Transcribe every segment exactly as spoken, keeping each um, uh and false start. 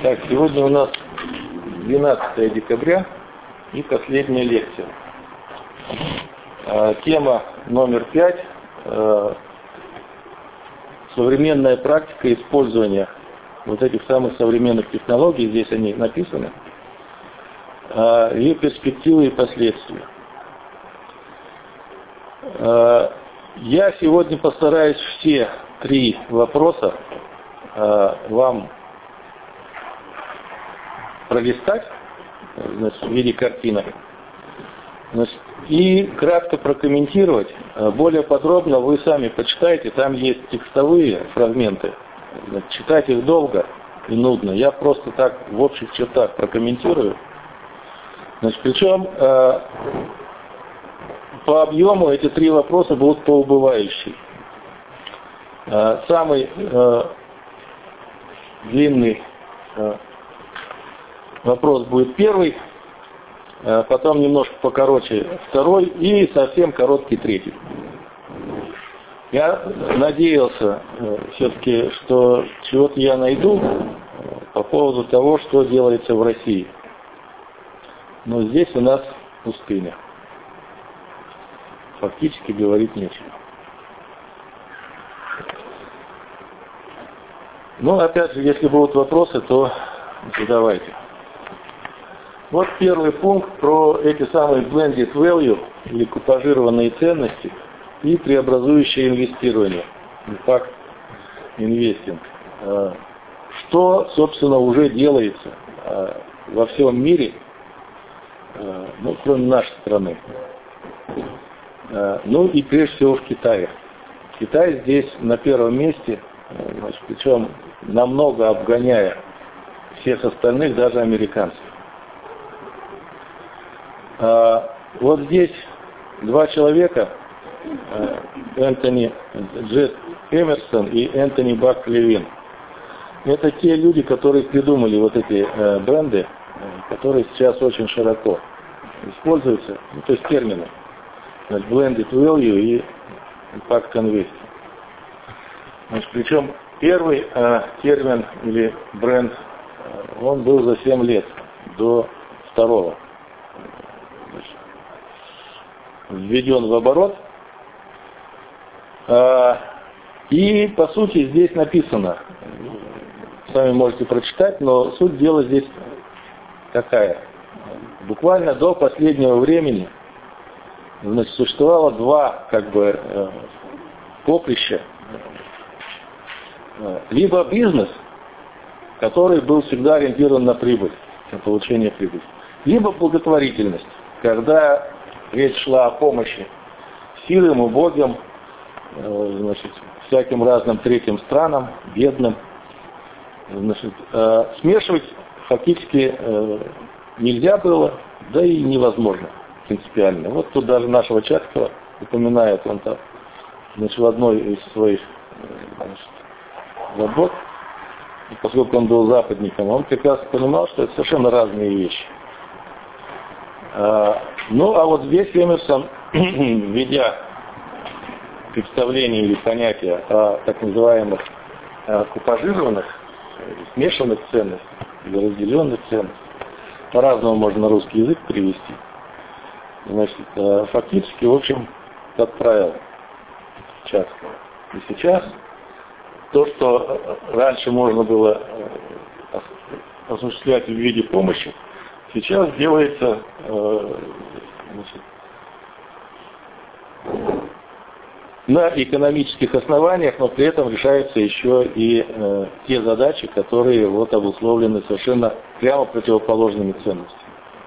Так, сегодня у нас двенадцатое декабря и последняя лекция. Тема номер пять. Современная практика использования вот этих самых современных технологий, здесь они написаны, ее перспективы и последствия. Я сегодня постараюсь все три вопроса вам пролистать, значит, в виде картинок, значит, и кратко прокомментировать. Более подробно вы сами почитайте, там есть текстовые фрагменты. Значит, читать их долго и нудно. Я просто так в общих чертах прокомментирую. Значит, причем э, по объему эти три вопроса будут по убывающей. Э, самый э, длинный э, вопрос будет первый, потом немножко покороче второй и совсем короткий третий. Я надеялся все-таки, что чего-то я найду по поводу того, что делается в России. Но здесь у нас пустыня. Фактически говорить нечего. Ну, опять же, если будут вопросы, то задавайте. Вот первый пункт про эти самые blended value, или купажированные ценности, и преобразующее инвестирование, impact investing. Что, собственно, уже делается во всем мире, ну, кроме нашей страны. Ну и прежде всего в Китае. Китай здесь на первом месте, значит, причем намного обгоняя всех остальных, даже американцев. Вот здесь два человека, Энтони Джет Эмерсон и Энтони Бак Левин. Это те люди, которые придумали вот эти бренды, которые сейчас очень широко используются, ну, то есть термины. Значит, blended value и impact investing. Значит, причем первый э, термин или бренд, э, он был за семь лет до второго. Введен в оборот. И, по сути, здесь написано, сами можете прочитать, но суть дела здесь такая. Буквально до последнего времени, значит, существовало два, как бы, поприща. Либо бизнес, который был всегда ориентирован на прибыль, на получение прибыли. Либо благотворительность, когда речь шла о помощи сирым, убогим, значит, всяким разным третьим странам, бедным. Значит, смешивать фактически нельзя было, да и невозможно принципиально. Вот тут даже нашего Чацкого упоминает он там, значит, в одной из своих, значит, работ, и поскольку он был западником, он прекрасно понимал, что это совершенно разные вещи. Ну, а вот здесь Эмерсон, введя представление или понятие о так называемых купажированных, смешанных ценностях или разделенных ценностях, по-разному можно на русский язык перевести, значит, фактически, в общем, отправил Чацкого. И сейчас то, что раньше можно было осуществлять в виде помощи, сейчас делается, значит, на экономических основаниях, но при этом решаются еще и э, те задачи, которые вот обусловлены совершенно прямо противоположными ценностями.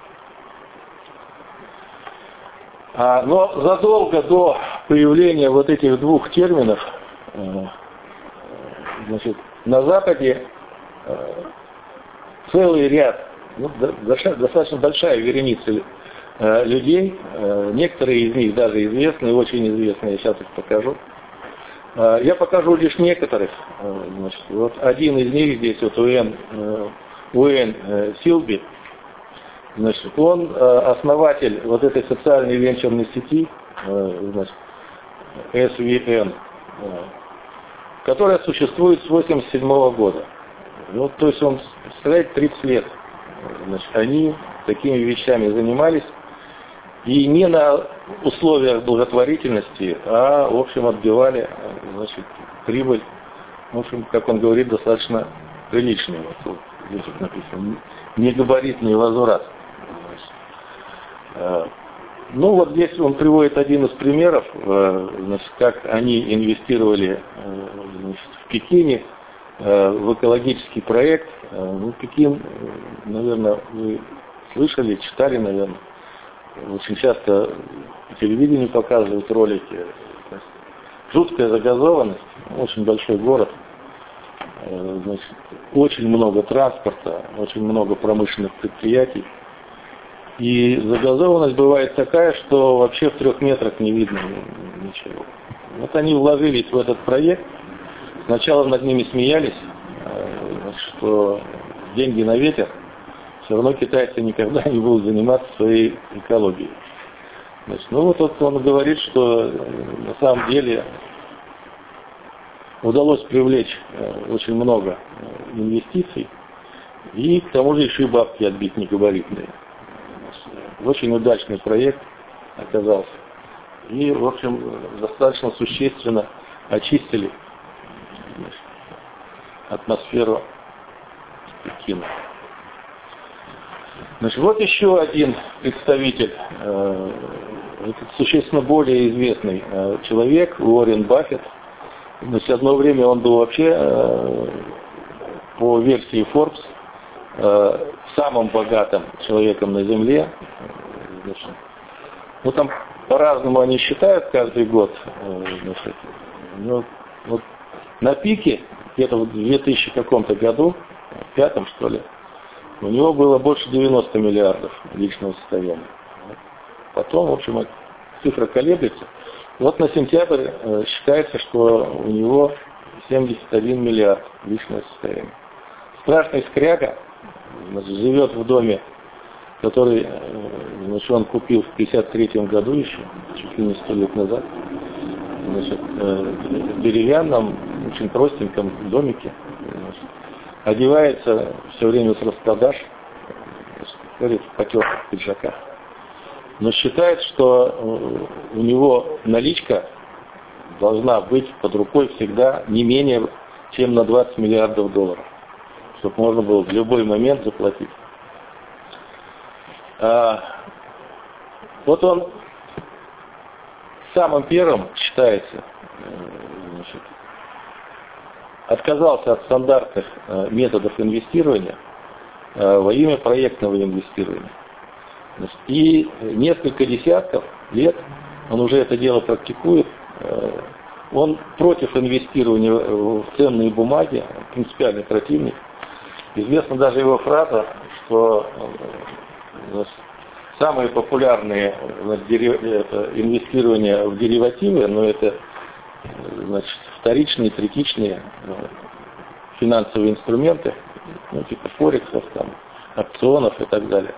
А, но задолго до появления вот этих двух терминов, э, значит, на Западе э, целый ряд, ну, достаточно большая вереница э, людей, э, некоторые из них даже известные, очень известные, я сейчас их покажу. Э, я покажу лишь некоторых. Э, значит, вот один из них здесь, вот Уэйн, э, Уэйн э, Силби, значит, он э, основатель вот этой социальной венчурной сети, э, значит, эс ви эн, э, которая существует с тысяча девятьсот восемьдесят седьмого года. Вот, то есть он, представляете, тридцать лет. Значит, они такими вещами занимались. И не на условиях благотворительности, а, в общем, отбивали, значит, прибыль, в общем, как он говорит, достаточно приличный. Вот здесь вот написано, негабаритный возврат. Ну, вот здесь он приводит один из примеров, значит, как они инвестировали, значит, в Пекине в экологический проект. Ну, Пекин, наверное, вы слышали, читали, наверное. Очень часто по телевидению показывают ролики. Жуткая загазованность, очень большой город, значит, очень много транспорта, очень много промышленных предприятий. И загазованность бывает такая, что вообще в трех метрах не видно ничего. Вот они вложились в этот проект, сначала над ними смеялись, что деньги на ветер. Все равно китайцы никогда не будут заниматься своей экологией. Значит, ну вот, вот он говорит, что на самом деле удалось привлечь очень много инвестиций и к тому же еще и бабки отбить негабаритные. Очень удачный проект оказался. И, в общем, достаточно существенно очистили, значит, атмосферу Пекина. Значит, вот еще один представитель, э, существенно более известный э, человек, Уоррен Баффет. Значит, одно время он был вообще, э, по версии Forbes, э, самым богатым человеком на Земле. Значит, ну, там по-разному они считают каждый год. Э, значит, ну, вот на пике, где-то в две тысячи каком-то году, в пятом, что ли, у него было больше девяноста миллиардов личного состояния. Потом, в общем, цифра колеблется. Вот на сентябрь э, считается, что у него семьдесят один миллиард личного состояния. Страшный скряга, значит, живет в доме, который, э, значит, он купил в пятьдесят третьем году еще, чуть ли не сто лет назад. Значит, э, в деревянном, очень простеньком домике. Значит, одевается все время с распродаж, ходит в потертых пиджаках. Но считает, что у него наличка должна быть под рукой всегда не менее чем на двадцать миллиардов долларов, чтобы можно было в любой момент заплатить. А, вот он самым первым считается, значит, отказался от стандартных э, методов инвестирования э, во имя проектного инвестирования. Значит, и несколько десятков лет он уже это дело практикует. Э, он против инвестирования в ценные бумаги, принципиальный противник. Известна даже его фраза, что э, самые популярные значит, дерев... это инвестирования в деривативы, но это, значит, вторичные, третичные финансовые инструменты, ну, типа форексов, там, опционов и так далее.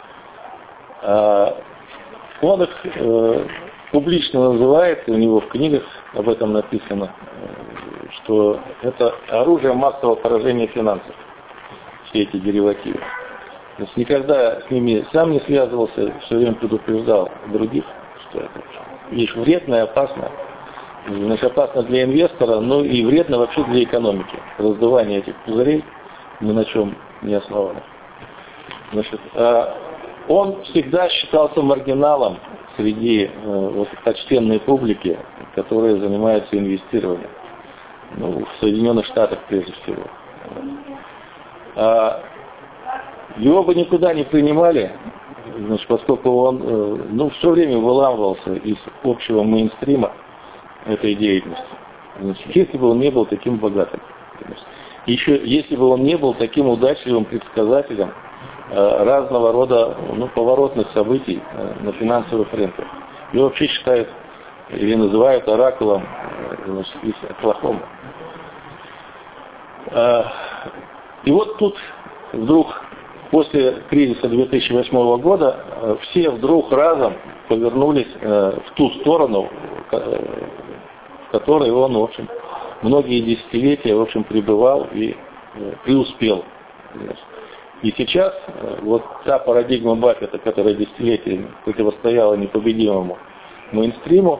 А он их э, публично называет, у него в книгах об этом написано, э, что это оружие массового поражения финансов, все эти деривативы. То есть никогда с ними сам не связывался, все время предупреждал других, что это вещь вредная, опасная. Значит, опасно для инвестора, но и вредно вообще для экономики. Раздувание этих пузырей ни на чем не основано. Значит, он всегда считался маргиналом среди вот, почтенной публики, которая занимается инвестированием. Ну, в Соединенных Штатах прежде всего. Его бы никуда не принимали, значит, поскольку он ну, все время выламывался из общего мейнстрима этой деятельности. Значит, если бы он не был таким богатым. Еще если бы он не был таким удачливым предсказателем э, разного рода ну, поворотных событий э, на финансовых рынках. Его вообще считают или называют оракулом э, значит, из Оклахомы. Э, и вот тут вдруг после кризиса две тысячи восьмого года э, все вдруг разом повернулись э, в ту сторону, в которой он, в общем, многие десятилетия, в общем, пребывал и преуспел. И сейчас вот та парадигма Баффета, которая десятилетиями противостояла непобедимому мейнстриму,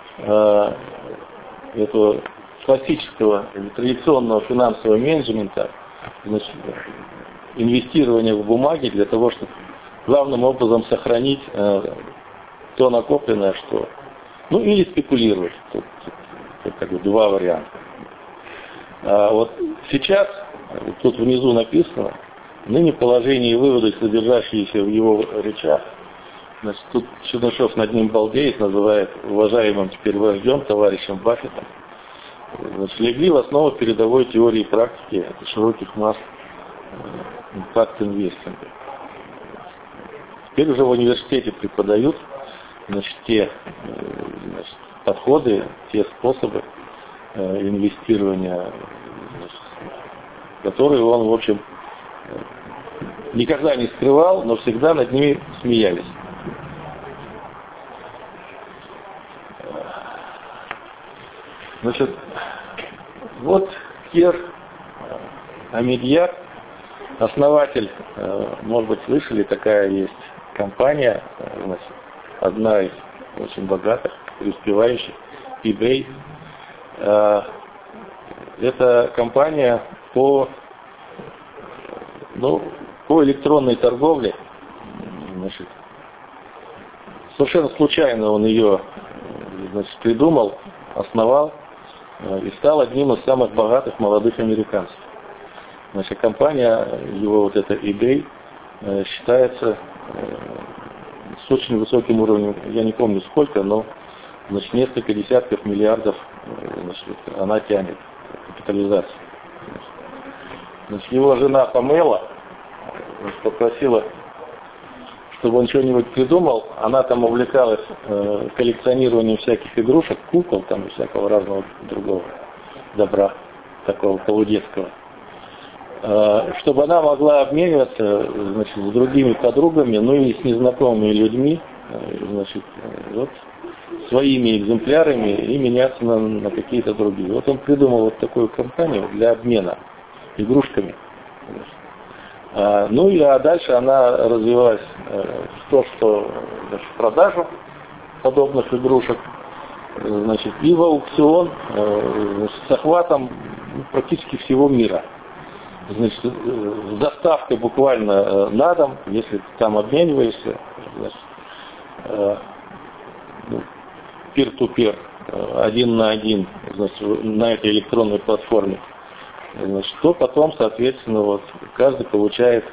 этого классического или традиционного финансового менеджмента, значит, инвестирования в бумаги для того, чтобы главным образом сохранить э, то накопленное, что... Ну, или спекулировать. Тут, тут, тут как бы два варианта. А вот сейчас, тут внизу написано, ныне положение и выводы, содержащиеся в его речах, значит, тут Чернышев над ним балдеет, называет уважаемым теперь вождем, товарищем Баффетом, значит, легли в основу передовой теории и практики широких масс импакт-инвестинга. Теперь уже в университете преподают, значит, те значит, подходы, те способы э, инвестирования, значит, которые он, в общем, никогда не скрывал, но всегда над ними смеялись. Значит, вот Кер Амедьяр, основатель, может быть, слышали, такая есть компания, значит, одна из очень богатых, преуспевающих, eBay. Это компания по, ну, по электронной торговле. Значит, совершенно случайно он ее, значит, придумал, основал и стал одним из самых богатых молодых американцев. Значит, компания, его вот эта eBay, считается с очень высоким уровнем, я не помню сколько, но, значит, несколько десятков миллиардов, значит, она тянет капитализацию. Значит, его жена Памела попросила, чтобы он что-нибудь придумал. Она там увлекалась э, коллекционированием всяких игрушек, кукол там и всякого разного другого добра, такого полудетского. Э, чтобы она могла обмениваться, значит, с другими подругами, ну и с незнакомыми людьми, э, значит, э, вот, своими экземплярами и меняться на, на какие-то другие. Вот он придумал вот такую компанию для обмена игрушками. А, ну и а дальше она развивалась э, в то, что значит, в продажу подобных игрушек, значит, и в аукцион э, с охватом практически всего мира. Значит, с доставкой буквально э, на дом, если ты там обмениваешься, значит, э, ну, peer-to-peer, э, один на один, значит, на этой электронной платформе, значит, то потом, соответственно, вот, каждый получает,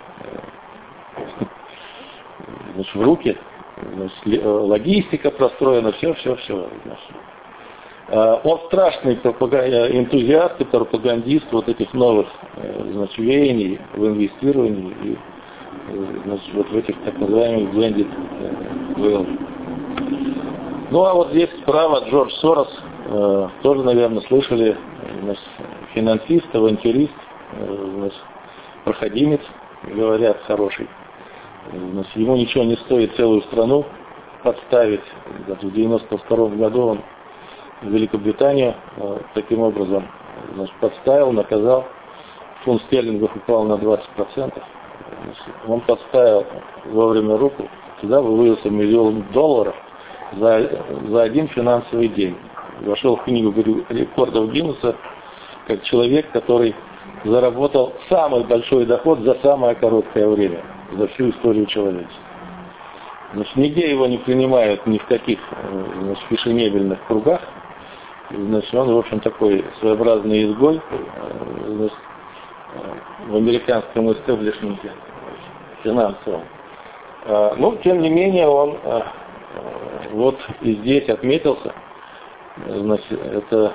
значит, в руки, значит, логистика простроена, все, все, все. Значит. Он страшный энтузиаст и пропагандист вот этих новых, значит, веяний в инвестировании и, значит, вот в этих так называемых blended wealth. Ну а вот здесь справа Джордж Сорос, тоже, наверное, слышали, значит, финансист, авантюрист, значит, проходимец, говорят, хороший. Значит, ему ничего не стоит целую страну подставить. В девяносто втором году он в Великобританию таким образом, значит, подставил, наказал. Фунт стерлингов упал на двадцать процентов. Значит, он подставил вовремя руку, туда вывалился миллион долларов за, за один финансовый день. Вошел в книгу рекордов Гиннесса как человек, который заработал самый большой доход за самое короткое время, за всю историю человечества. Значит, нигде его не принимают ни в каких, значит, фешенебельных кругах. Значит, он, в общем, такой своеобразный изгой, значит, в американском истеблишменте финансовом. Но, тем не менее, он вот и здесь отметился. Значит, это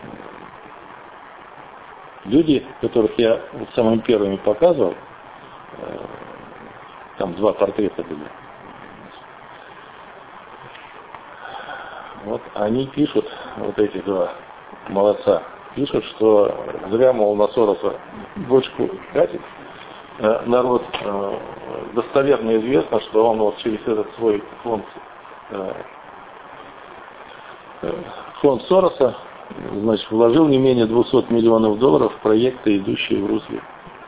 люди, которых я вот самыми первыми показывал, там два портрета были. Вот они пишут, вот эти два молодца, пишут, что зря, мол, на Сороса бочку катит. Народ, достоверно известно, что он вот через этот свой фонд, фонд Сороса, значит, вложил не менее двухсот миллионов долларов в проекты, идущие в русле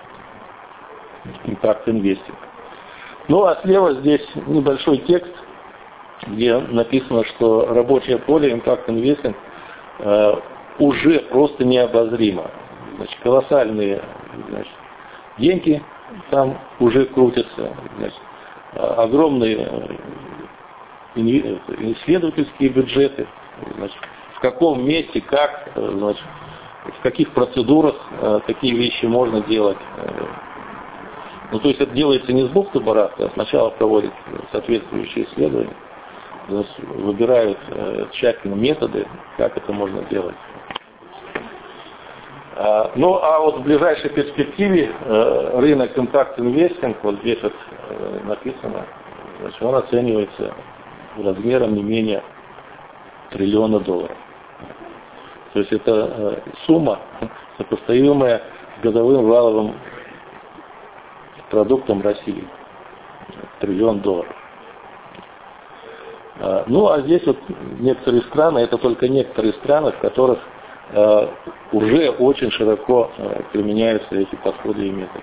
Impact Investing. Ну а слева здесь небольшой текст, где написано, что рабочее поле Impact Investing э, уже просто необозримо. Значит, колоссальные, значит, деньги там уже крутятся, значит, огромные исследовательские бюджеты, значит, в каком месте, как, значит, в каких процедурах такие вещи можно делать. Ну, то есть это делается не с бухты-барахты, а сначала проводят соответствующие исследования, выбирают тщательно методы, как это можно делать. Ну, а вот в ближайшей перспективе рынок Impact Investing, вот здесь вот написано, значит, он оценивается размером не менее триллиона долларов. То есть это сумма, сопоставимая с годовым валовым продуктом России. Триллион долларов. Ну, а здесь вот некоторые страны, это только некоторые страны, в которых уже очень широко применяются эти подходы и методы.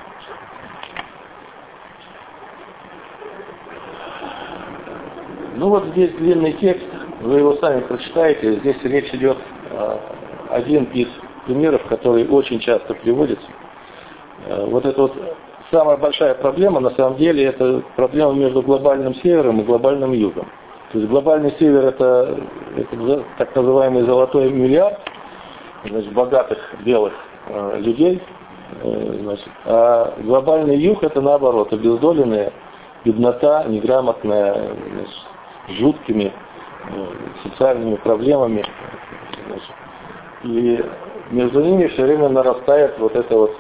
Ну вот здесь длинный текст, вы его сами прочитаете. Здесь речь идет один из примеров, который очень часто приводится. Вот это вот самая большая проблема, на самом деле, это проблема между глобальным севером и глобальным югом. То есть глобальный север это, это так называемый золотой миллиард, значит, богатых белых э, людей, э, значит, а глобальный юг это наоборот, обездоленная беднота, неграмотная, значит, с жуткими э, социальными проблемами. Значит, и между ними все время нарастает вот это вот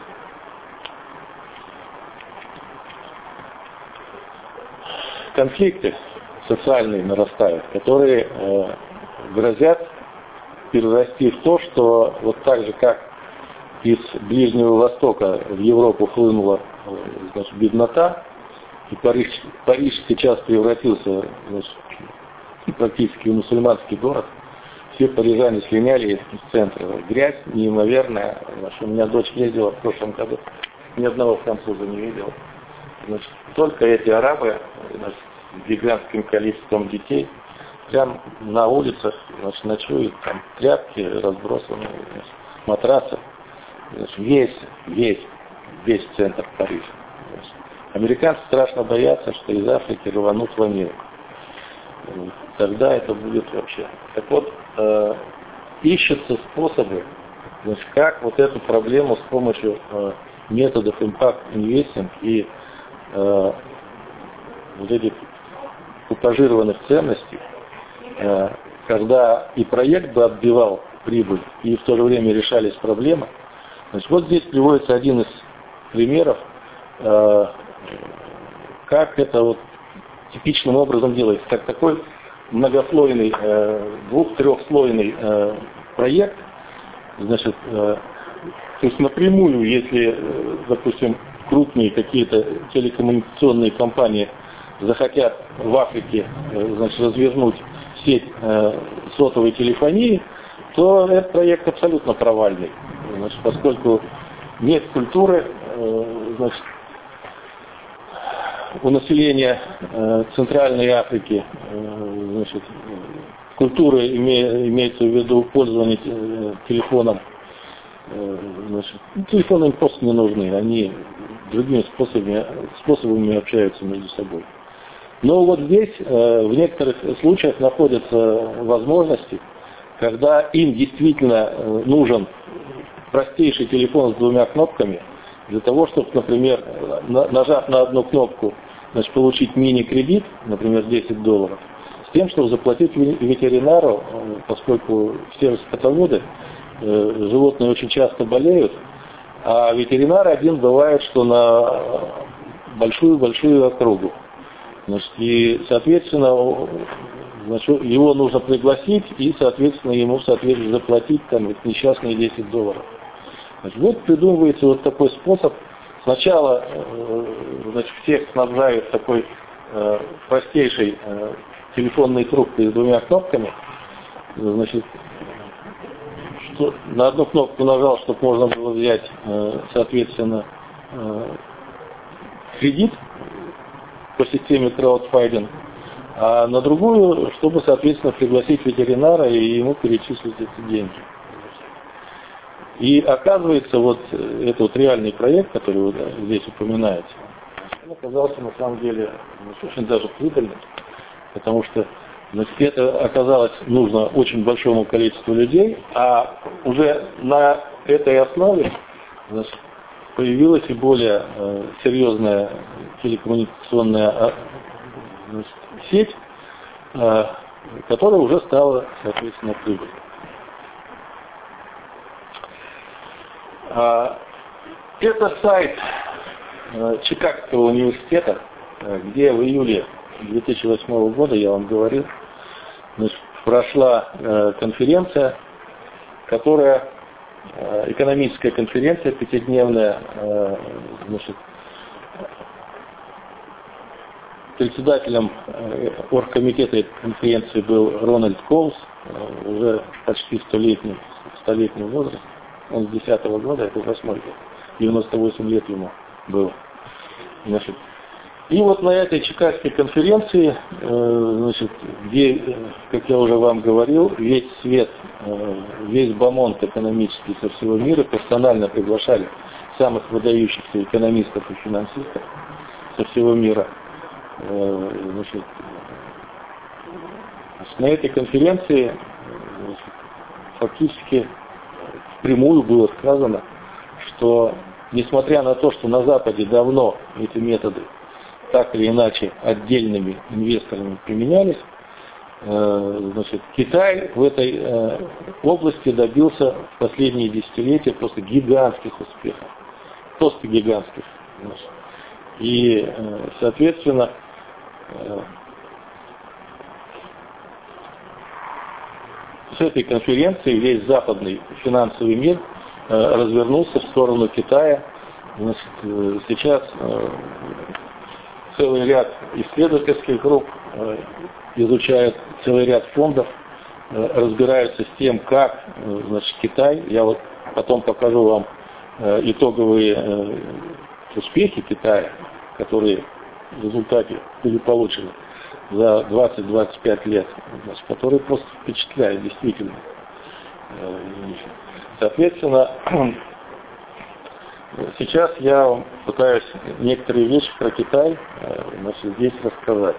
конфликты социальные нарастают, которые э, грозят перерасти в то, что вот так же, как из Ближнего Востока в Европу хлынула, значит, беднота, и Париж, Париж сейчас превратился, значит, практически в мусульманский город, все парижане слиняли из центра. Грязь неимоверная. Значит, у меня дочь ездила в прошлом году, ни одного француза не видела. Значит, только эти арабы, значит, с гигантским количеством детей, прям на улицах, значит, ночуют, там тряпки разбросаны, значит, матрасы, значит, весь, весь, весь центр Парижа. Значит. Американцы страшно боятся, что из Африки рванут в Америку. Тогда это будет вообще. Так вот, э, ищутся способы, значит, как вот эту проблему с помощью э, методов Impact Investing и э, вот этих купажированных ценностей, э, когда и проект бы отбивал прибыль, и в то же время решались проблемы. Значит, вот здесь приводится один из примеров, э, как это вот типичным образом делается, как такой многослойный, э, двух-трехслойный э, проект, значит, э, то есть напрямую, если, э, допустим, крупные какие-то телекоммуникационные компании захотят в Африке, э, значит, развернуть сеть э, сотовой телефонии, то этот проект абсолютно провальный, значит, поскольку нет культуры, э, значит, у населения э, Центральной Африки, э, значит, культура име, имеется в виду пользование э, телефоном, э, значит, телефоны им просто не нужны, они другими способами, способами общаются между собой. Но вот здесь э, в некоторых случаях находятся возможности, когда им действительно э, нужен простейший телефон с двумя кнопками, для того, чтобы, например, на, нажав на одну кнопку, значит, получить мини-кредит, например, десять долларов, с тем, чтобы заплатить ветеринару, поскольку все скотоводы, э, животные очень часто болеют, а ветеринар один бывает, что на большую-большую округу. Значит, и, соответственно, значит, его нужно пригласить и, соответственно, ему, соответственно, заплатить там несчастные десять долларов. Значит, вот придумывается вот такой способ. Сначала, значит, всех снабжают такой э, простейшей э, телефонной трубкой с двумя кнопками, значит, на одну кнопку нажал, чтобы можно было взять, соответственно, кредит по системе краудфандинг, а на другую, чтобы, соответственно, пригласить ветеринара и ему перечислить эти деньги. И оказывается, вот этот вот реальный проект, который вы здесь упоминаете, он оказался на самом деле очень даже прибыльным, потому что значит, это оказалось нужно очень большому количеству людей, а уже на этой основе значит, появилась и более э, серьезная телекоммуникационная значит, сеть, э, которая уже стала, соответственно, прибыльной. Это сайт Чикагского университета, где в июле две тысячи восьмого года, я вам говорил, значит, прошла конференция, которая, экономическая конференция пятидневная, значит, председателем оргкомитета этой конференции был Рональд Коулс, уже почти столетний, столетний возраст. Он с десятого года, это восьмой год, девяносто восемь лет ему было. Значит, и вот на этой Чикагской конференции, значит, где, как я уже вам говорил, весь свет, весь бомонд экономический со всего мира персонально приглашали самых выдающихся экономистов и финансистов со всего мира. Значит, на этой конференции значит, фактически впрямую было сказано, что несмотря на то, что на Западе давно эти методы так или иначе отдельными инвесторами применялись, значит, Китай в этой области добился в последние десятилетия просто гигантских успехов. Просто гигантских. Значит. И, соответственно, с этой конференции весь западный финансовый мир э, развернулся в сторону Китая. Значит, сейчас э, целый ряд исследовательских групп э, изучают, целый ряд фондов э, разбираются с тем, как э, значит, Китай, я вот потом покажу вам э, итоговые э, успехи Китая, которые в результате были получены за двадцать-двадцать пять лет, значит, которые просто впечатляют, действительно. Соответственно, сейчас я вам пытаюсь некоторые вещи про Китай, значит, здесь рассказать.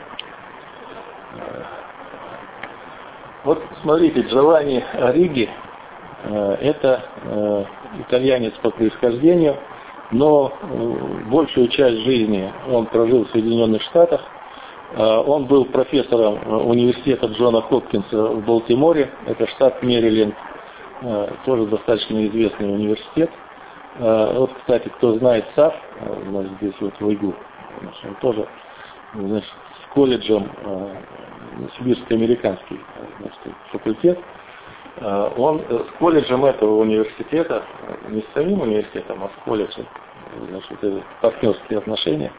Вот смотрите, Джованни Ориги, это итальянец по происхождению, но большую часть жизни он прожил в Соединенных Штатах. Он был профессором университета Джона Хопкинса в Балтиморе, это штат Мэриленд, тоже достаточно известный университет. Вот, кстати, кто знает САФ, значит, здесь вот в Уйгу, он тоже, значит, с колледжем, сибирско-американский, значит, факультет, он с колледжем этого университета, не с самим университетом, а с колледжем, значит, это партнерские отношения.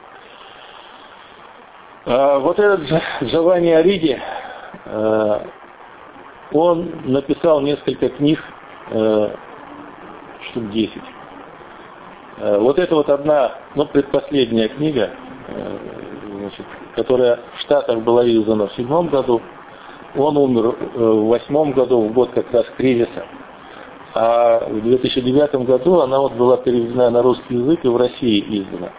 Вот этот Джованни Ориги, он написал несколько книг, штук десять. Вот это вот одна, ну, предпоследняя книга, значит, которая в Штатах была издана в седьмом году. Он умер в восьмом году, в год как раз кризиса. А в две тысячи девятом году она вот была переведена на русский язык и в России издана.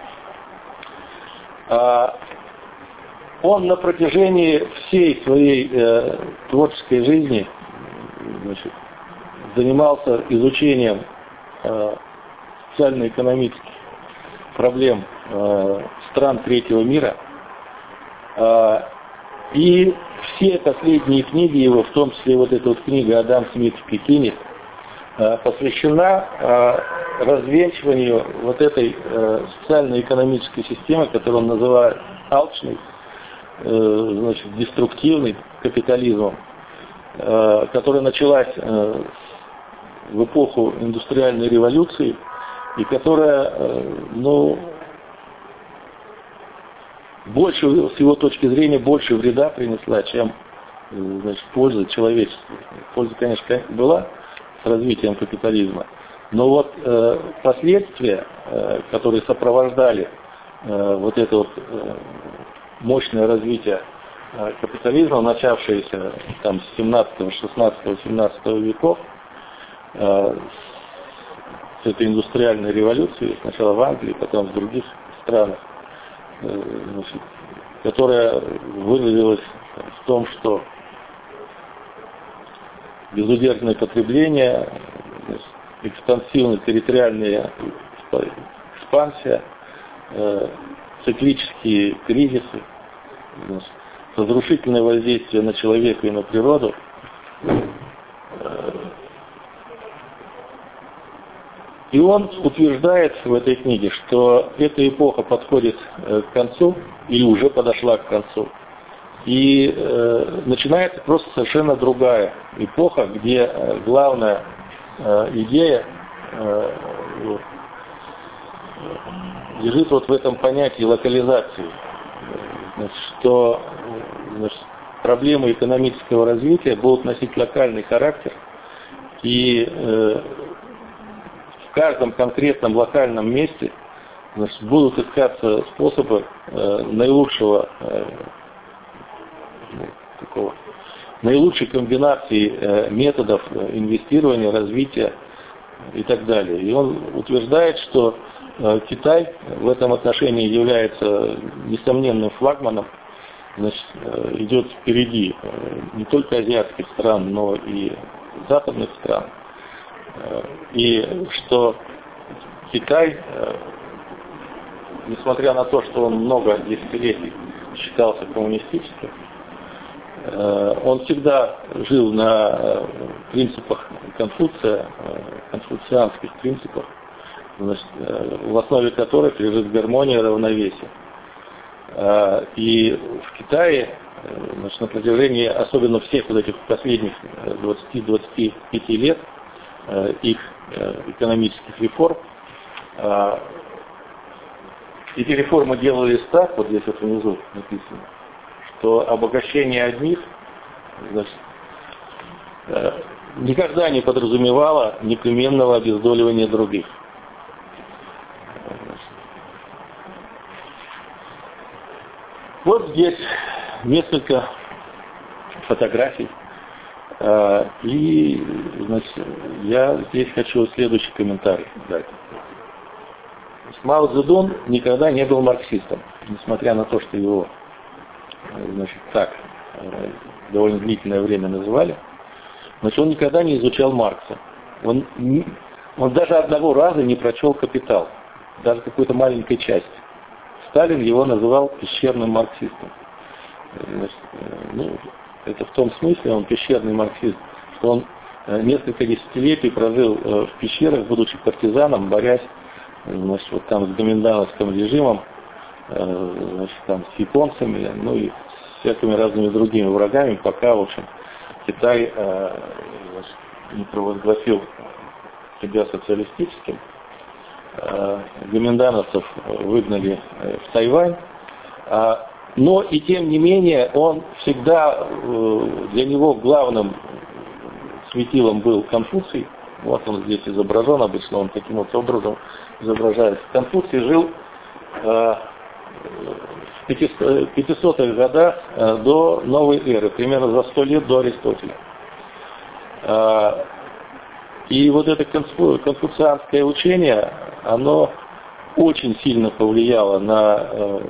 Он на протяжении всей своей э, творческой жизни, значит, занимался изучением э, социально-экономических проблем э, стран третьего мира. Э, и все последние книги его, в том числе вот эта вот книга «Адам Смит в Пекине», э, посвящена э, развенчиванию вот этой э, социально-экономической системы, которую он называет алчной, значит, деструктивный капитализмом, которая началась в эпоху индустриальной революции и которая, ну, больше, с его точки зрения, больше вреда принесла, чем, значит, польза человечеству. Польза, конечно, была, с развитием капитализма. Но вот э, последствия, э, которые сопровождали э, вот это вот э, мощное развитие э, капитализма, начавшееся там с семнадцатого, шестнадцатого, семнадцатого веков, э, с этой индустриальной революции, сначала в Англии, потом в других странах, э, значит, которая выразилась в том, что безудержное потребление, экспансивная территориальная экспансия, э, циклические кризисы, значит, разрушительное воздействие на человека и на природу. И он утверждает в этой книге, что эта эпоха подходит к концу или уже подошла к концу. И э, начинается просто совершенно другая эпоха, где э, главная э, идея э, вот, лежит вот в этом понятии локализации, значит, что значит, проблемы экономического развития будут носить локальный характер, и э, в каждом конкретном локальном месте, значит, будут искаться способы э, наилучшего э, такого, наилучшей комбинации э, методов инвестирования, развития и так далее. И он утверждает, что э, Китай в этом отношении является несомненным флагманом, значит, э, идет впереди э, не только азиатских стран, но и западных стран. Э, и что Китай, э, несмотря на то, что он много десятилетий считался коммунистическим, он всегда жил на принципах Конфуция, конфуцианских принципах, значит, в основе которых лежит гармония, равновесие. И в Китае, значит, на протяжении, особенно всех вот этих последних двадцати-двадцати пяти лет их экономических реформ, эти реформы делались так, вот здесь вот внизу написано, что обогащение одних, значит, э, никогда не подразумевало непременного обездоливания других. Вот здесь несколько фотографий. Э, и, значит, я здесь хочу следующий комментарий дать. Мао Цзэдун никогда не был марксистом, несмотря на то, что его, значит, так довольно длительное время называли. Значит, он никогда не изучал Маркса. Он, он даже одного раза не прочел «Капитал», даже какой-то маленькой части. Сталин его называл пещерным марксистом. Значит, ну, это в том смысле, он пещерный марксист, что он несколько десятилетий прожил в пещерах, будучи партизаном, борясь, значит, вот там с гоминдановским режимом, значит, там с японцами, ну и с всякими разными другими врагами, пока, в общем, Китай значит, не провозгласил себя социалистическим. Гоминдановцев выгнали в Тайвань, но и тем не менее он всегда, для него главным светилом был Конфуций. Вот он здесь изображен, обычно он таким вот образом изображается. Конфуций жил э, в пятисотых годах э, до новой эры, примерно за сто лет до Аристотеля. Э, и вот это конфуцианское учение, оно очень сильно повлияло на, э,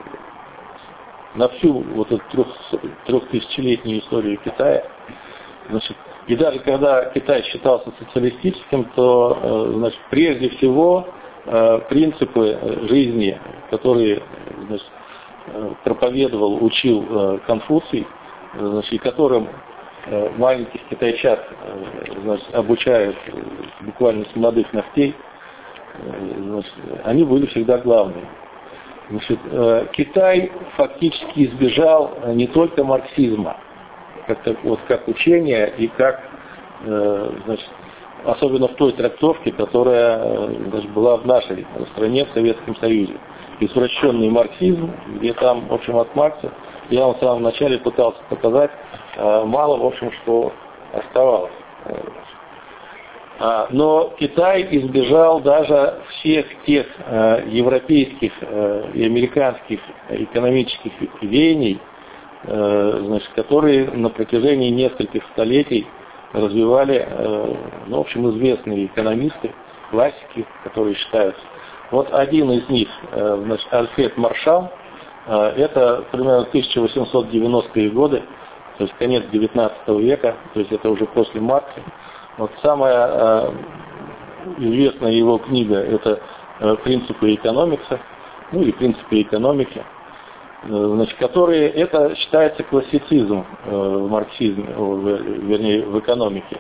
на всю вот эту трех, трехтысячелетнюю историю Китая. Значит, и даже когда Китай считался социалистическим, то, значит, прежде всего принципы жизни, которые, значит, проповедовал, учил Конфуций, значит, и которым маленьких китайчат, значит, обучают буквально с молодых ногтей, значит, они были всегда главными. Значит, Китай фактически избежал не только марксизма, как, вот, как учение и как, э, значит, особенно в той трактовке, которая, значит, была в нашей стране, в Советском Союзе. Извращенный марксизм, где там, в общем, от Маркса, я вам в самом начале пытался показать, э, мало, в общем, что оставалось. Но Китай избежал даже всех тех европейских и американских экономических веяний, значит, которые на протяжении нескольких столетий развивали, ну, в общем, известные экономисты, классики, которые считаются. Вот один из них, значит, Альфред Маршал, это примерно тысяча восемьсот девяностые годы, то есть конец девятнадцатого века, то есть это уже после Маркса. Вот самая известная его книга — это «Принципы экономикса», ну или «Принципы экономики», значит, которые, это считается классицизм в марксизме, вернее, в экономике.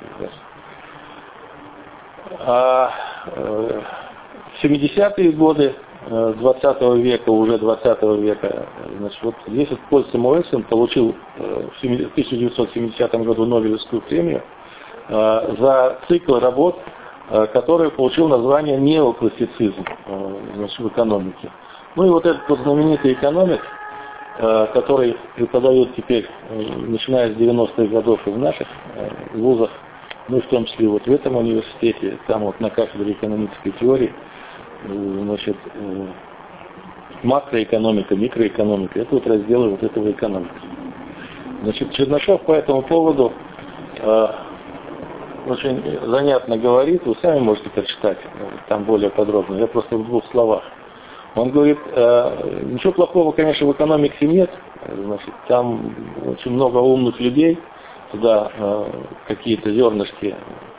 А в семидесятые годы двадцатого века, уже двадцатого века, значит, вот здесь вот Поль Самуэльсон получил в тысяча девятьсот семидесятом году Нобелевскую премию за цикл работ, который получил название неоклассицизм, значит, в экономике. Ну и вот этот вот знаменитый экономик, который преподает теперь, начиная с девяностых годов и в наших вузах, ну и в том числе вот в этом университете, там вот на кафедре экономической теории, значит, макроэкономика, микроэкономика, это вот разделы вот этого экономики. Значит, Чернышов по этому поводу э, очень занятно говорит, вы сами можете прочитать, там более подробно, я просто в двух словах. Он говорит, э, ничего плохого, конечно, в экономике нет, значит, там очень много умных людей, туда э, какие-то зернышки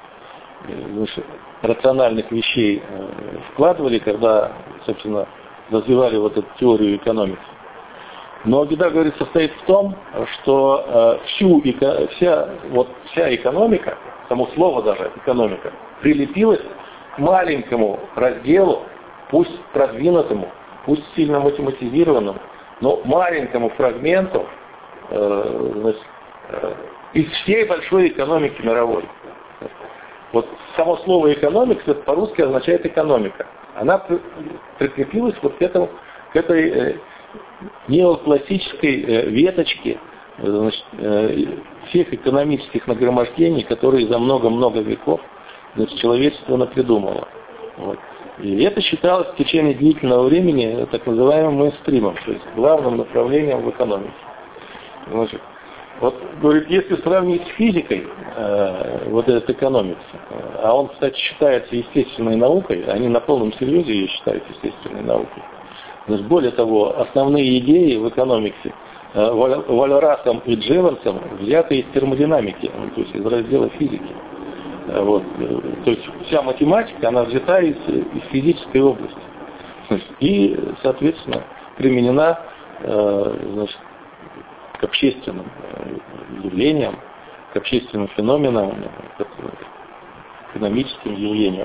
э, рациональных вещей э, вкладывали, когда, собственно, развивали вот эту теорию экономики. Но беда, говорит, состоит в том, что э, всю, вся, вот, вся экономика, само слово даже экономика, прилепилась к маленькому разделу, пусть продвинутому, пусть сильно математизированному, но маленькому фрагменту э, значит, э, из всей большой экономики мировой. Вот само слово экономикс по-русски означает экономика. Она прикрепилась вот к этому, к этой э, неоклассической э, веточке, значит, э, всех экономических нагромождений, которые за много-много веков, значит, человечество напридумало. Вот. И это считалось в течение длительного времени так называемым мейнстримом, то есть главным направлением в экономике. Значит, вот, говорит, если сравнить с физикой э, вот этот экономикс, а он, кстати, считается естественной наукой, они на полном серьезе ее считают естественной наукой. Значит, более того, основные идеи в экономиксе э, Вальрасом и Джевансом взяты из термодинамики, то есть из раздела физики. Вот. То есть вся математика, она взята из, из физической области. Значит, и, соответственно, применена э, значит, к общественным явлениям, к общественным феноменам, к экономическим явлениям.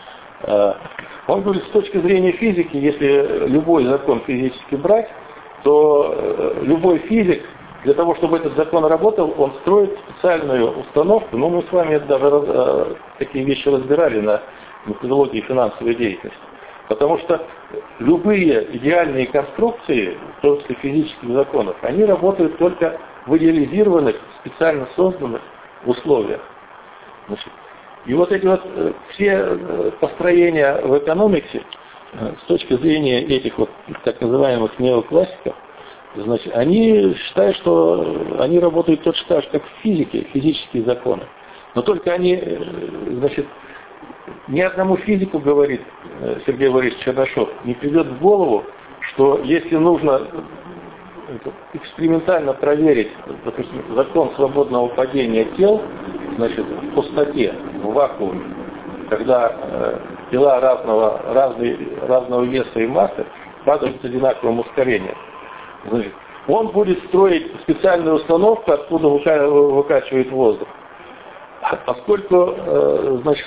Он говорит, с точки зрения физики, если любой закон физически брать, то любой физик, для того, чтобы этот закон работал, он строит специальную установку. Ну, мы с вами даже такие вещи разбирали на методологии финансовой деятельности. Потому что любые идеальные конструкции, в том числе физических законов, они работают только в идеализированных, специально созданных условиях. Значит, и вот эти вот все построения в экономике, с точки зрения этих вот так называемых неоклассиков, значит, они считают, что они работают точно так же, как в физике, физические законы. Но только они, значит, ни одному физику, говорит Сергей Борисович Чернышов, не придет в голову, что если нужно экспериментально проверить, допустим, закон свободного падения тел, значит, в пустоте, в вакууме, когда э, тела разного, разной, разного веса и массы падают с одинаковым ускорением, значит, он будет строить специальную установку, откуда выкачивает воздух. Поскольку, значит,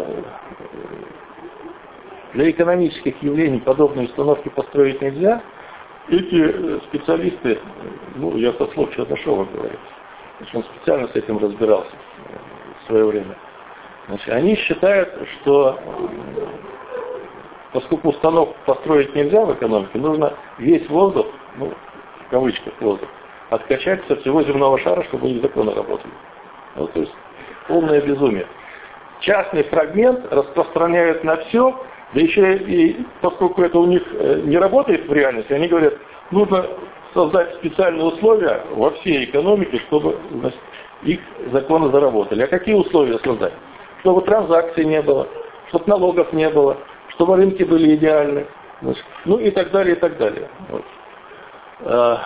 для экономических явлений подобные установки построить нельзя, эти специалисты, ну, я со слов Чернышова говорю, значит, он специально с этим разбирался в свое время, значит, они считают, что поскольку установку построить нельзя в экономике, нужно весь воздух, ну, в кавычках воздух, откачать со всего земного шара, чтобы их законы работали. Вот, то есть полное безумие. частный фрагмент распространяют на все, да еще и поскольку это у них не работает в реальности, они говорят, нужно создать специальные условия во всей экономике, чтобы, значит, их законы заработали. А какие условия создать? Чтобы транзакций не было, чтобы налогов не было, чтобы рынки были идеальны, значит, ну и так далее, и так далее. Вот. А,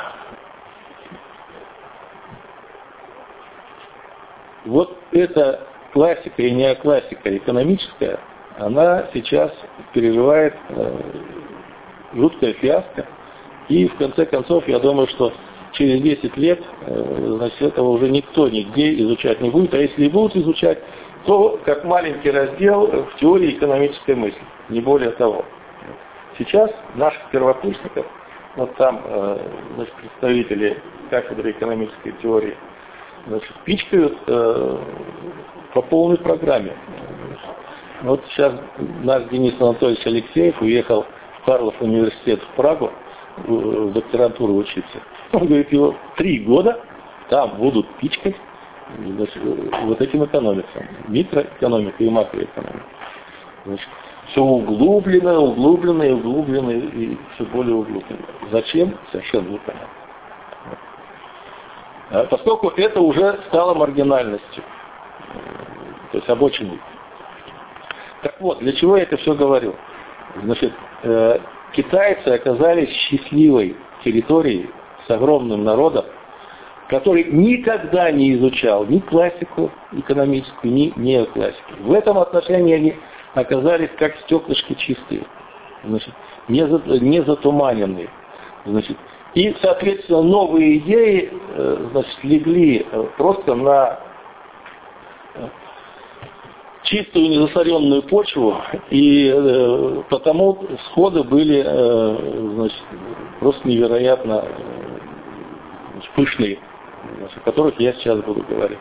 вот эта классика и неоклассика экономическая, она сейчас переживает э, жуткое фиаско. И в конце концов, я думаю, что через десять лет, э, значит, этого уже никто нигде изучать не будет. А если и будут изучать, то как маленький раздел в теории экономической мысли, не более того. Сейчас наших первокурсников, вот там э, значит, представители кафедры экономической теории, значит, пичкают э, по полной программе. Вот сейчас наш Денис Анатольевич Алексеев уехал в Карлов университет в Прагу в докторантуру учиться. Он говорит, его три года там будут пичкать, значит, вот этим экономикам. Микроэкономика и макроэкономика. Значит, все углублено, углублено и углублено и все более углублено. Зачем? Совершенно непонятно. Поскольку это уже стало маргинальностью, то есть обочиной. Так вот, для чего я это все говорю? Значит, э, китайцы оказались счастливой территорией с огромным народом, который никогда не изучал ни классику экономическую, ни неоклассику. В этом отношении они оказались как стеклышки чистые, значит, не, за, не затуманенные. Значит, и, соответственно, новые идеи э, значит, легли просто на чистую незасоренную почву, и э, потому сходы были э, значит, просто невероятно э, пышные, о которых я сейчас буду говорить.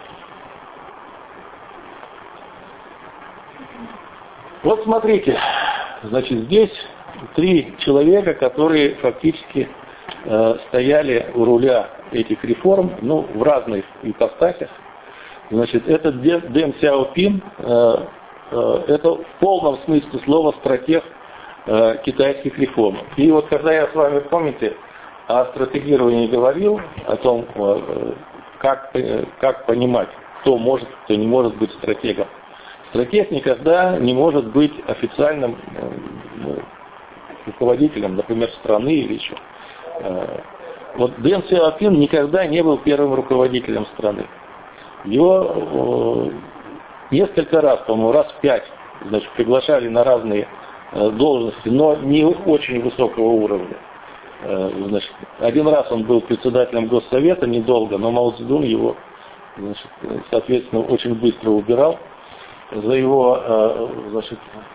Вот смотрите, значит, здесь три человека, которые фактически э, стояли у руля этих реформ, ну, в разных ипостасях. Значит, это Дэн Сяопин, э, э, это в полном смысле слова стратег э, китайских реформ. И вот когда я с вами, помните, о стратегировании говорил, о том, э, как, э, как понимать, кто может, кто не может быть стратегом. Стратег никогда не может быть официальным э, ну, руководителем, например, страны или еще. Э, вот Дэн Сяопин никогда не был первым руководителем страны. Его э, несколько раз, по-моему, раз в пять, значит, приглашали на разные э, должности, но не очень высокого уровня. Э, значит, один раз он был председателем Госсовета недолго, но Мао Цзэдун его, значит, соответственно, очень быстро убирал за его э, значит,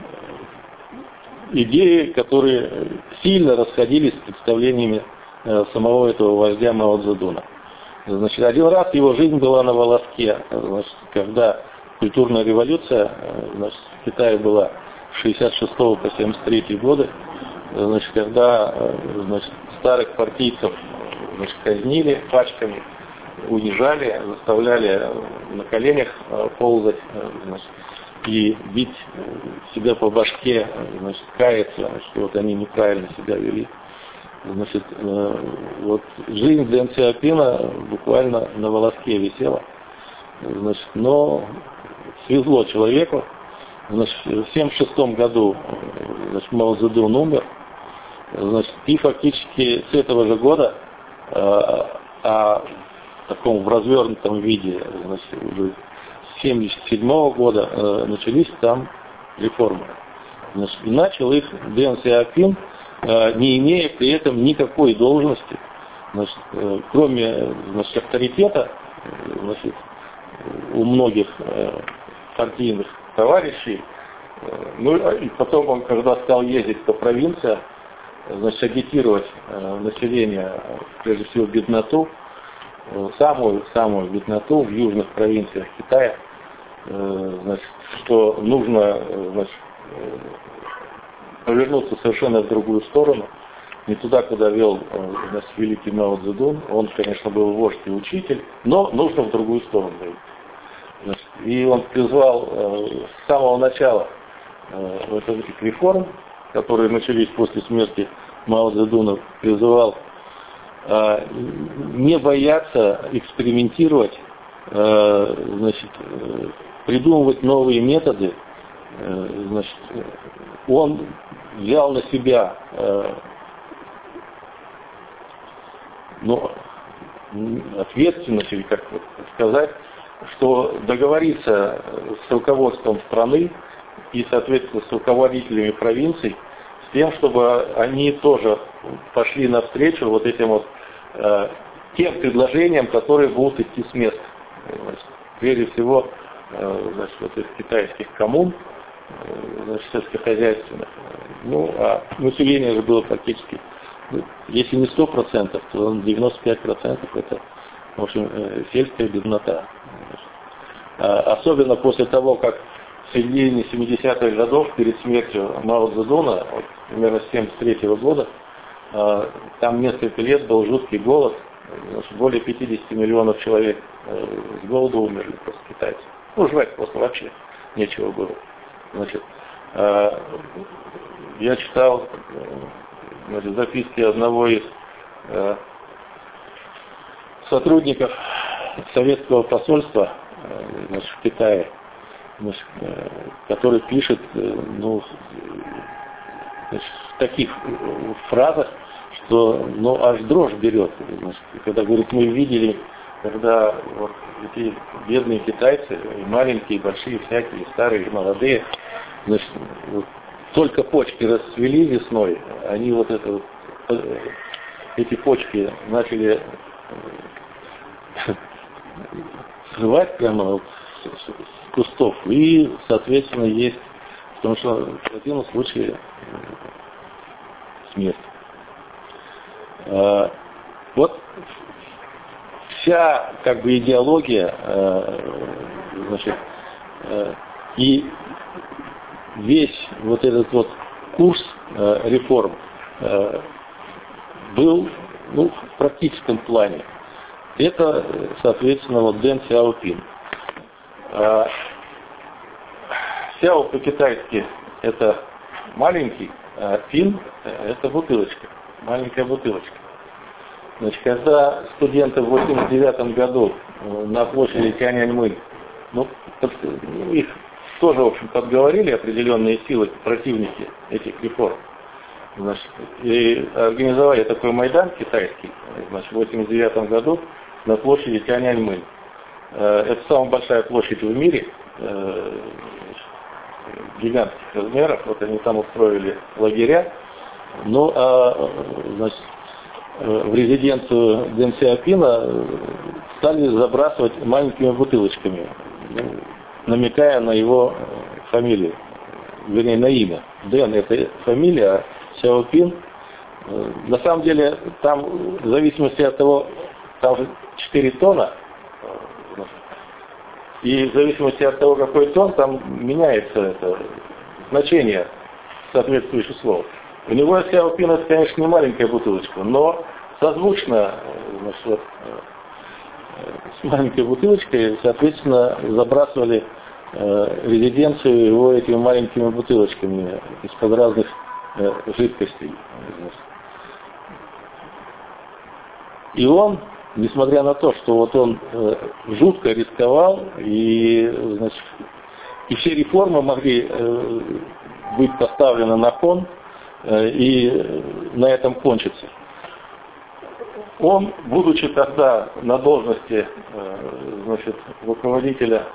идеи, которые сильно расходились с представлениями э, самого этого вождя Мао Цзэдуна. Значит, один раз его жизнь была на волоске, значит, когда культурная революция, значит, в Китае была с шестьдесят шестого по семьдесят третий годы, значит, когда, значит, старых партийцев, значит, казнили пачками, унижали, заставляли на коленях ползать, значит, и бить себя по башке, значит, каяться, что вот они неправильно себя вели. Значит, э, вот жизнь Дэн Сяопина буквально на волоске висела. Значит, но свезло человеку. Значит, в семьдесят шестом году, значит, Мао Цзэдун умер. Значит, и фактически с этого же года, э, а в таком в развернутом виде, значит, уже с семьдесят седьмого года э, начались там реформы. Значит, и начал их Дэн Сяопин, не имея при этом никакой должности, значит, кроме, значит, авторитета, значит, у многих партийных товарищей. Ну и потом он, когда стал ездить по провинциям, значит, агитировать население, прежде всего бедноту, самую самую бедноту в южных провинциях Китая, значит, что нужно, значит, повернуться совершенно в другую сторону, не туда, куда вел значит, великий Мао Цзэдун. Он, конечно, был вождь и учитель, но нужно в другую сторону. Значит, и он призвал э, с самого начала э, вот этих реформ, которые начались после смерти Мао Цзэдуна, призывал э, не бояться экспериментировать, э, значит, э, придумывать новые методы. Э, значит, он взял на себя э, ну, ответственность, или как сказать, что договориться с руководством страны и, соответственно, с руководителями провинций, с тем, чтобы они тоже пошли навстречу вот этим вот э, тем предложениям, которые будут идти с места. Значит, прежде всего, э, значит, вот из китайских коммун, э, значит, сельскохозяйственных. Ну, а население же было практически, ну, если не сто процентов, то девяносто пять процентов это, в общем, э, сельская беднота. Особенно после того, как в середине семидесятых годов, перед смертью Мао Цзэдуна, вот, примерно с семьдесят третьего года, там несколько лет был жуткий голод, более пятьдесят миллионов человек с голоду умерли просто китайцы. Ну, жрать просто вообще нечего было. Значит, я читал, значит, записки одного из сотрудников советского посольства, значит, в Китае, значит, который пишет, ну, значит, в таких фразах, что, ну, аж дрожь берет. Значит, когда говорит, мы видели, когда вот эти бедные китайцы, и маленькие, и большие, всякие, и старые, и молодые, значит, вот, только почки расцвели весной, они вот это вот, эти почки начали срывать прямо вот с кустов, и, соответственно, есть, потому что в противном случае смерть. А, вот вся, как бы, идеология, значит, и весь вот этот вот курс реформ был, ну, в практическом плане. Это, соответственно, вот Дэн Сяопин. Сяо по-китайски это маленький, а пин это бутылочка, маленькая бутылочка. Значит, когда студенты в восемьдесят девятом году на площади Тяньаньмэнь, ну, их тоже, в общем, подговорили определенные силы, противники этих реформ. Значит, и организовали такой майдан китайский, значит, в восемьдесят девятом году на площади Тяньаньмэнь. Это самая большая площадь в мире, гигантских размеров. Вот они там устроили лагеря. Ну, а, значит, в резиденцию Дэн Сяопина стали забрасывать маленькими бутылочками, ну, намекая на его фамилию, вернее, на имя. Дэн — это фамилия, а Сяопин, на самом деле, там, в зависимости от того, там же четыре тона, и в зависимости от того, какой тон, там меняется это значение соответствующего слова. У него Сяопин — это, конечно, не маленькая бутылочка, но созвучно, значит, вот, с маленькой бутылочкой, соответственно, забрасывали э, резиденцию его этими маленькими бутылочками из-под разных э, жидкостей. И он, несмотря на то, что вот он э, жутко рисковал, и, значит, и все реформы могли э, быть поставлены на кон, э, и на этом кончиться. Он, будучи тогда на должности, э, значит, руководителя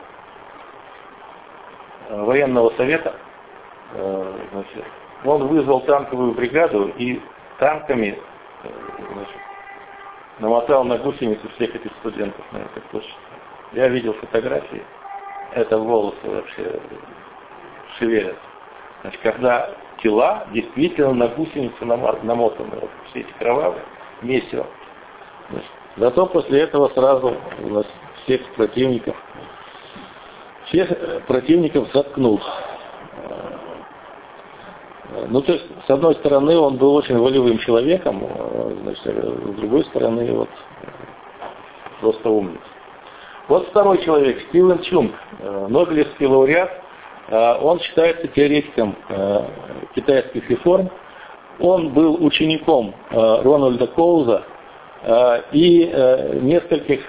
э, военного совета, э, значит, он вызвал танковую бригаду и танками, э, значит, намотал на гусеницы всех этих студентов на этой площади. Я видел фотографии, это волосы вообще шевелятся. Значит, когда тела действительно на гусеницы намотаны, вот, все эти кровавые, месиво. Значит, зато после этого сразу у нас всех противников, всех противников заткнул. Ну, то есть, с одной стороны, он был очень волевым человеком, значит, с другой стороны, вот, просто умница. Вот второй человек, Стивен Чунг, нобелевский лауреат, он считается теоретиком китайских реформ. Он был учеником Рональда Коуза и нескольких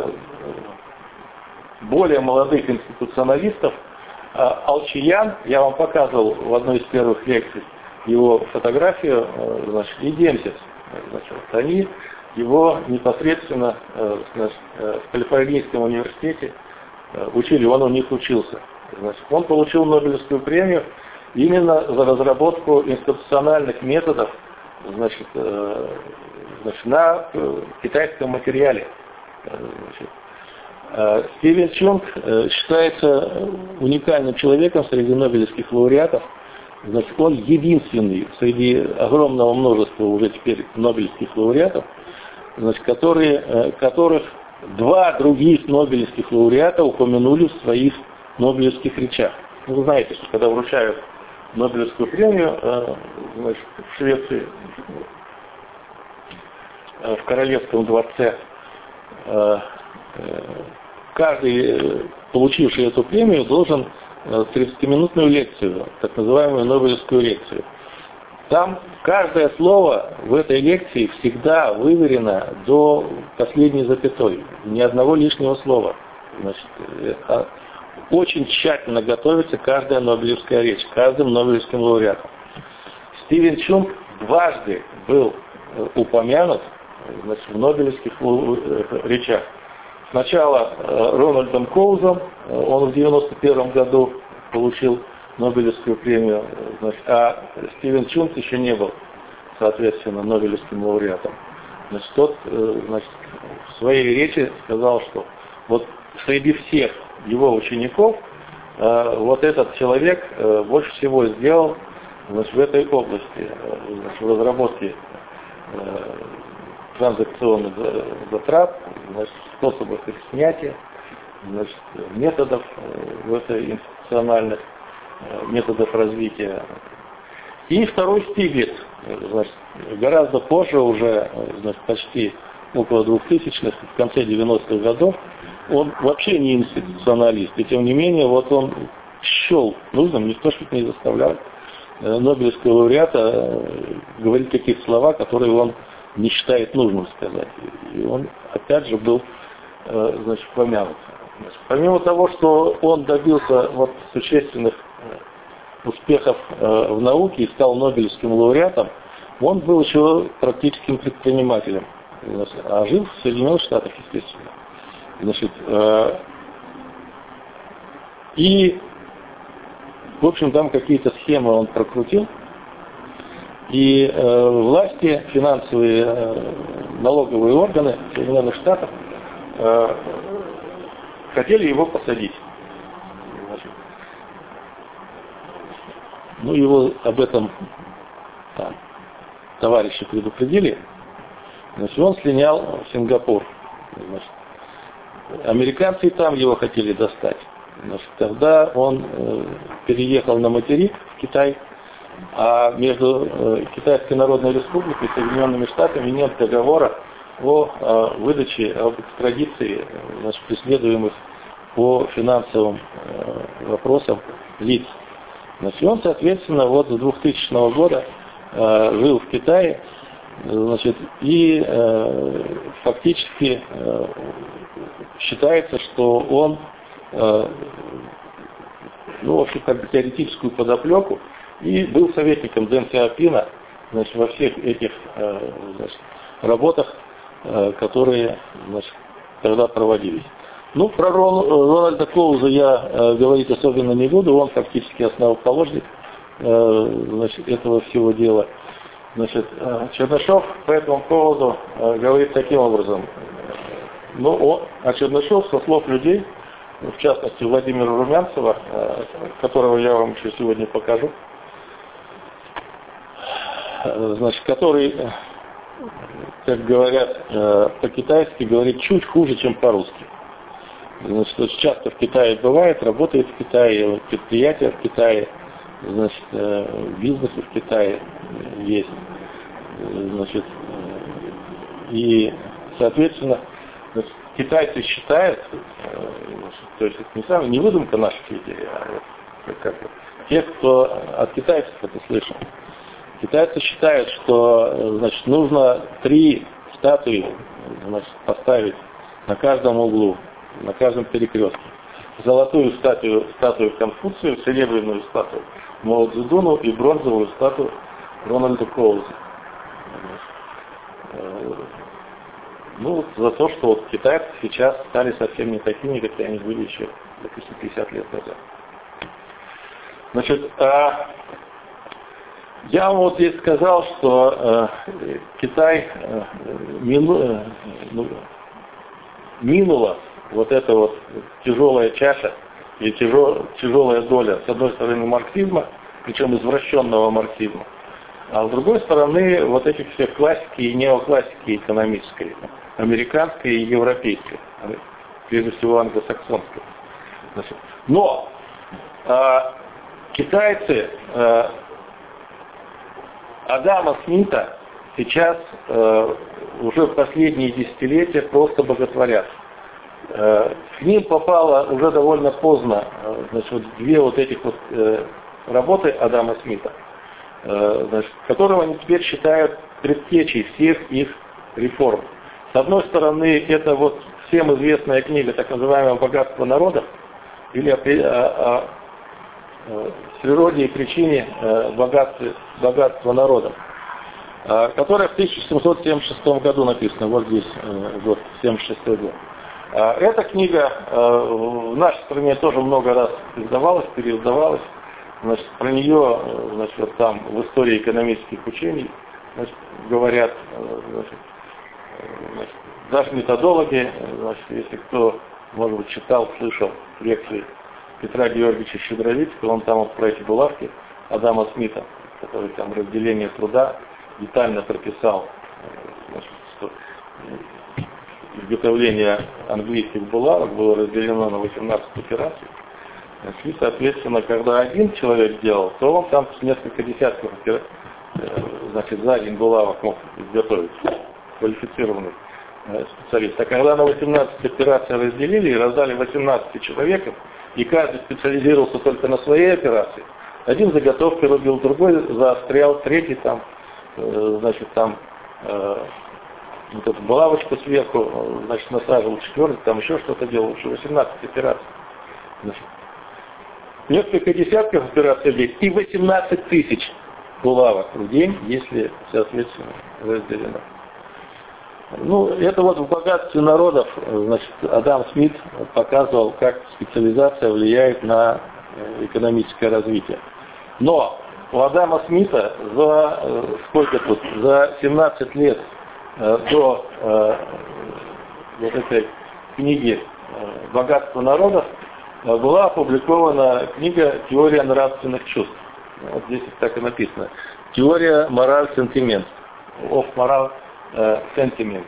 более молодых институционалистов. Алчиян, я вам показывал в одной из первых лекций его фотографию, значит, и Демсис. Значит, они его непосредственно значит, в Калифорнийском университете учили, он у них учился. Значит, он получил Нобелевскую премию именно за разработку институциональных методов значит, значит, на китайском материале. Значит, Стивен Чунг считается уникальным человеком среди нобелевских лауреатов. Значит, он единственный среди огромного множества уже теперь нобелевских лауреатов, значит, которые, которых два других нобелевских лауреата упомянули в своих нобелевских речах. Вы знаете, что когда вручают Нобелевскую премию значит, в Швеции, в Королевском дворце, каждый, получивший эту премию, должен тридцатиминутную лекцию, так называемую Нобелевскую лекцию. Там каждое слово в этой лекции всегда выверено до последней запятой. Ни одного лишнего слова. Значит, очень тщательно готовится каждая Нобелевская речь, каждым Нобелевским лауреатом. Стивен Чунг дважды был упомянут значит, в Нобелевских речах. Сначала Рональдом Коузом, он в девяносто первом году получил Нобелевскую премию, значит, а Стивен Чунг еще не был, соответственно, Нобелевским лауреатом. Значит, тот значит, в своей речи сказал, что вот среди всех его учеников вот этот человек больше всего сделал значит, в этой области, значит, в разработке транзакционных затрат, значит, способов их снятия, значит, методов в этой институциональных методов развития. И второй Стиглиц, значит, гораздо позже, уже значит, почти около двухтысячных, в конце девяностых годов, он вообще не институционалист, и тем не менее, вот он счел нужным, никто же не заставлял Нобелевского лауреата говорить какие-то слова, которые он не считает нужным сказать. И он, опять же, был значит, помянут. Значит, помимо того, что он добился вот, существенных успехов в науке и стал Нобелевским лауреатом, он был еще практическим предпринимателем, а жил в Соединенных Штатах, естественно. Значит, и, в общем, там какие-то схемы он прокрутил, и э, власти, финансовые, э, налоговые органы Соединенных Штатов э, хотели его посадить. Значит, ну, его об этом там, товарищи предупредили. Значит, он слинял в Сингапур. Значит, американцы и там его хотели достать. Значит, тогда он э, переехал на материк в Китай, а между э, Китайской Народной Республикой и Соединенными Штатами нет договора о э, выдаче, об экстрадиции значит, преследуемых по финансовым э, вопросам лиц. Значит, он, соответственно, вот с двухтысячного года э, жил в Китае, значит, и э, фактически э, считается, что он э, ну, в общем, как теоретическую подоплеку и был советником Дэн Сяопина, значит, во всех этих э, значит, работах, э, которые значит, тогда проводились. Ну, про Рон, Рональда Коуза я э, говорить особенно не буду, он фактически основоположник э, значит, этого всего дела. Значит, э, Чернышов по этому поводу э, говорит таким образом. Ну, он, а Чернышов, со слов людей, в частности Владимира Румянцева, э, которого я вам еще сегодня покажу, значит, который, как говорят э, по-китайски, говорит чуть хуже, чем по-русски. Значит, очень часто в Китае бывает, работает в Китае, предприятия в Китае, значит, э, бизнесы в Китае есть. Значит, и, соответственно, Значит, китайцы считают, э, то есть это не самая, не выдумка наших идей, а вот, как, как, те, кто от китайцев это слышал. Китайцы считают, что, значит, нужно три статуи, значит, поставить на каждом углу, на каждом перекрестке. Золотую статую, статую Конфуцию, серебряную статую Мао Цзэдуну и бронзовую статую Рональда Коуза. Ну, вот за то, что вот китайцы сейчас стали совсем не такими, какие они были еще, допустим, пятьдесят лет назад. Значит, а я вам вот здесь сказал, что э, Китай э, мину, э, ну, минула вот эта вот тяжелая чаша и тяжел, тяжелая доля, с одной стороны, марксизма, причем извращенного марксизма, а с другой стороны, вот этих всех классики и неоклассики экономической, американской и европейской, прежде всего англосаксонской. Значит, но э, китайцы э, Адама Смита сейчас э, уже в последние десятилетия просто боготворят. Э, к ним попало уже довольно поздно, э, значит, вот две вот этих вот э, работы Адама Смита, э, значит, которого они теперь считают предтечей всех их реформ. С одной стороны, это вот всем известная книга, так называемое «Богатство народов», или о, о, о природе и причине богатства, богатства народов, которая в тысяча семьсот семьдесят шестом году написана, вот здесь год, семьдесят шестой год. Эта книга в нашей стране тоже много раз издавалась, переиздавалась. Значит, про нее, значит, вот там в истории экономических учений, значит, говорят, значит, значит, даже методологи, значит, если кто, может быть, читал, слышал лекции Петра Георгиевича Щедровицкого, он там вот про эти булавки Адама Смита, который там разделение труда детально прописал, значит, что изготовление английских булавок было разделено на восемнадцать операций. И, соответственно, когда один человек делал, то он там несколько десятков, значит, за день булавок мог изготовить, квалифицированный специалист. А когда на восемнадцать операций разделили и раздали восемнадцати человекам, и каждый специализировался только на своей операции, один заготовки рубил, другой заострял, третий там, э, значит, там э, вот эту булавочку сверху, значит, насаживал, четвертый, там еще что-то делал, еще восемнадцать операций. Значит, несколько десятков операций в день и восемнадцать тысяч булавок в день, если, соответственно, разделено. Ну, это вот в богатстве народов, значит, Адам Смит показывал, как специализация влияет на экономическое развитие. Но у Адама Смита за сколько тут, за семнадцать лет до вот этой книги «Богатство народов» была опубликована книга «Теория нравственных чувств». Вот здесь так и написано. Теория мораль сентимент. Of moral sentiment.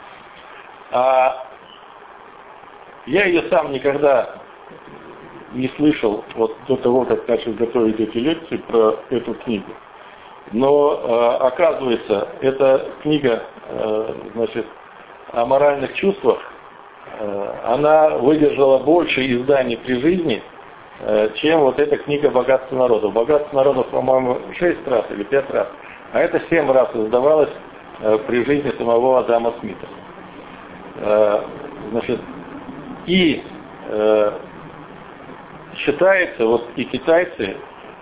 А я ее сам никогда не слышал вот до того, как начал готовить эти лекции про эту книгу. Но э, оказывается, эта книга, э, значит, о моральных чувствах, э, она выдержала больше изданий при жизни, э, чем вот эта книга «Богатство народов». «Богатство народов», по-моему, шесть раз или пять раз, а это семь раз издавалось э, при жизни самого Адама Смита. Э, значит, и э, считается, вот и китайцы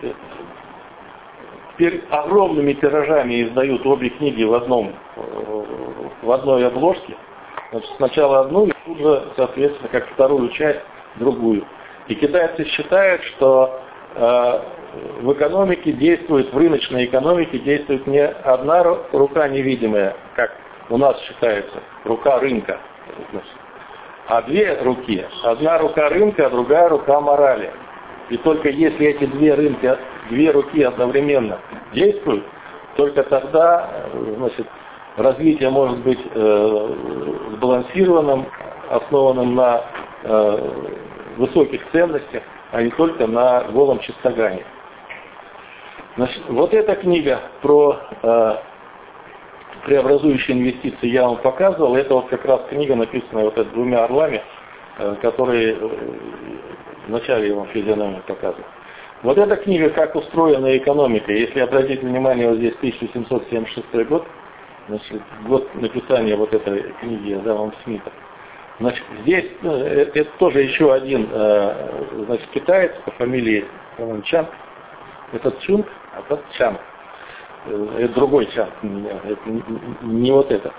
теперь огромными тиражами издают обе книги в одном, в одной обложке. Значит, сначала одну, и тут же, соответственно, как вторую часть, другую. И китайцы считают, что э, в экономике действует, в рыночной экономике действует не одна рука невидимая, как у нас считается, рука рынка, значит, а две руки. Одна рука рынка, а другая рука морали. И только если эти две рынки, две руки одновременно действуют, только тогда, значит, развитие может быть э, сбалансированным, основанным на э, высоких ценностях, а не только на голом чистогане. Значит, вот эта книга про э, преобразующие инвестиции я вам показывал. Это вот как раз книга, написанная вот этими двумя орлами, которые вначале я вам физиономию показывал. Вот эта книга «Как устроена экономика». Если обратить внимание, вот здесь тысяча семьсот семьдесят шестой год, значит, год написания вот этой книги Адамом Смита. Значит, здесь ну, это, это тоже еще один значит, китаец по фамилии, по-моему, Чанг. Этот Чунг, а тот Чанг. Это другой Чанг, это не вот это.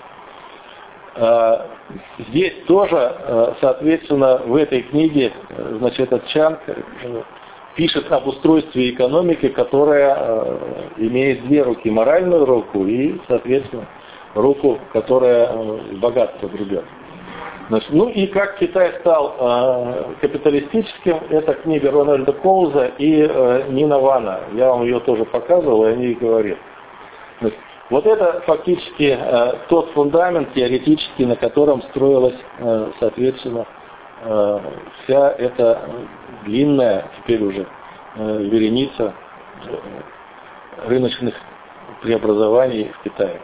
Здесь тоже, соответственно, в этой книге, значит, этот Чанг пишет об устройстве экономики, которая имеет две руки: моральную руку и, соответственно, руку, которая богатство гребет. Значит, ну и как Китай стал э, капиталистическим, это книга Рональда Коуза и э, Нина Вана. Я вам ее тоже показывал, и о ней говорил. Значит, вот это фактически э, тот фундамент теоретический, на котором строилась, э, соответственно, э, вся эта длинная, теперь уже, э, вереница э, рыночных преобразований в Китае.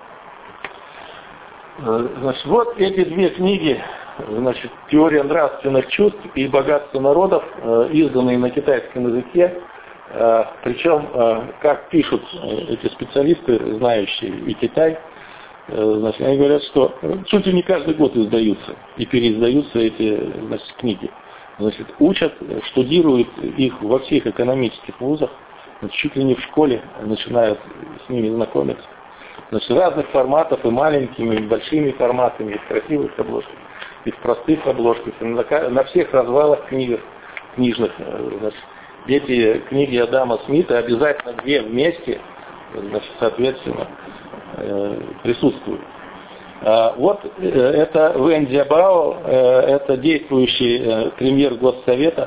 Значит, вот эти две книги, значит, «Теория нравственных чувств» и «Богатство народов», изданные на китайском языке. Причем, как пишут эти специалисты, знающие и Китай, значит, они говорят, что чуть ли не каждый год издаются и переиздаются эти, значит, книги. Значит, учат, штудируют их во всех экономических вузах, значит, чуть ли не в школе начинают с ними знакомиться. Значит, разных форматов, и маленькими, и большими форматами, и в красивых обложках, и в простых обложках, и на, на всех развалах книг, книжных. Значит, эти книги Адама Смита обязательно две вместе, значит, соответственно, присутствуют. А вот это Вэн Цзябао, это действующий премьер Госсовета,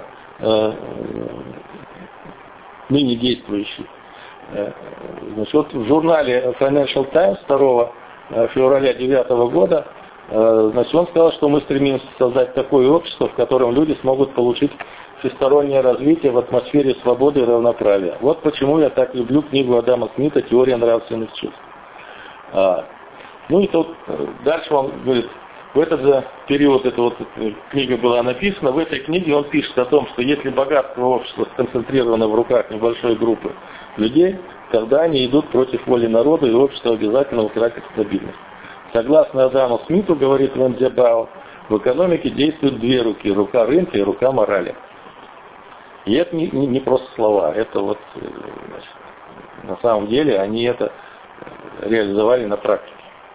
ныне действующий. Значит, вот в журнале Financial Times второго февраля две тысячи девятого года, значит, он сказал, что мы стремимся создать такое общество, в котором люди смогут получить всестороннее развитие в атмосфере свободы и равноправия. Вот почему я так люблю книгу Адама Смита «Теория нравственных чувств». А, ну и тут дальше он говорит, в этот же период эта вот книга была написана, в этой книге он пишет о том, что если богатство общества сконцентрировано в руках небольшой группы людей, тогда они идут против воли народа, и общество обязательно утратит стабильность. Согласно Адаму Смиту, говорит Вэн Цзябао, в экономике действуют две руки: рука рынка и рука морали. И это не, не, не просто слова, это вот, значит, на самом деле они это реализовали на практике.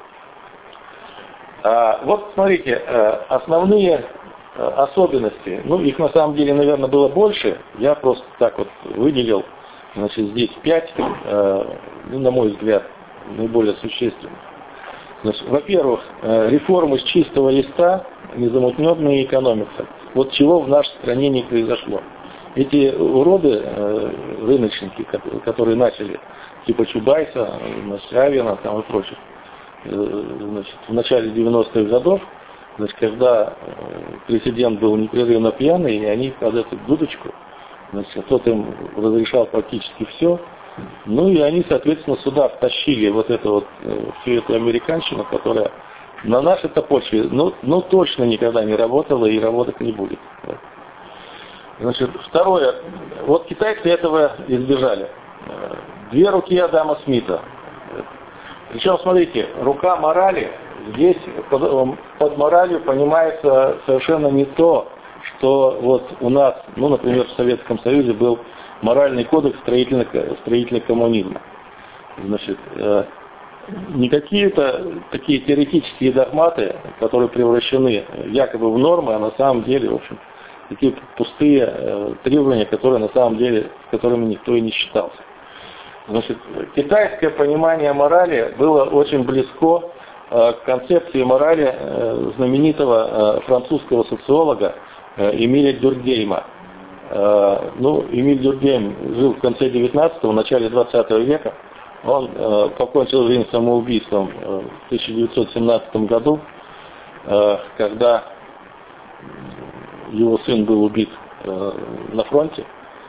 А, вот смотрите, основные особенности, ну их на самом деле, наверное, было больше, я просто так вот выделил, значит, здесь пять, ну, на мой взгляд, наиболее существенных. Значит, во-первых, реформы с чистого листа, незамутненная экономика. Вот чего в нашей стране не произошло. Эти уроды, рыночники, которые начали, типа Чубайса, Авина там и прочих, значит, в начале девяностых годов, значит, когда президент был непрерывно пьяный, и они под эту дудочку, значит, тот им разрешал практически все, ну и они, соответственно, сюда втащили вот это вот, всю эту американщину, которая на нашей-то почве, ну, ну точно никогда не работала и работать не будет. Значит, второе, вот китайцы этого избежали. Две руки Адама Смита. Причем, смотрите, рука морали, здесь под, под моралью понимается совершенно не то, что вот у нас, ну, например, в Советском Союзе был моральный кодекс строительного, строительного коммунизма. Значит, э, не какие-то такие теоретические догматы, которые превращены якобы в нормы, а на самом деле, в общем, такие пустые э, требования, которые на самом деле, с которыми никто и не считался. Значит, китайское понимание морали было очень близко э, к концепции морали э, знаменитого э, французского социолога э, Эмиля Дюркгейма. Э, ну, Эмиль Дюркгейм жил в конце девятнадцатого, в начале двадцатого века. Он э, покончил жизнь самоубийством э, в тысяча девятьсот семнадцатом году, э, когда его сын был убит э, на фронте.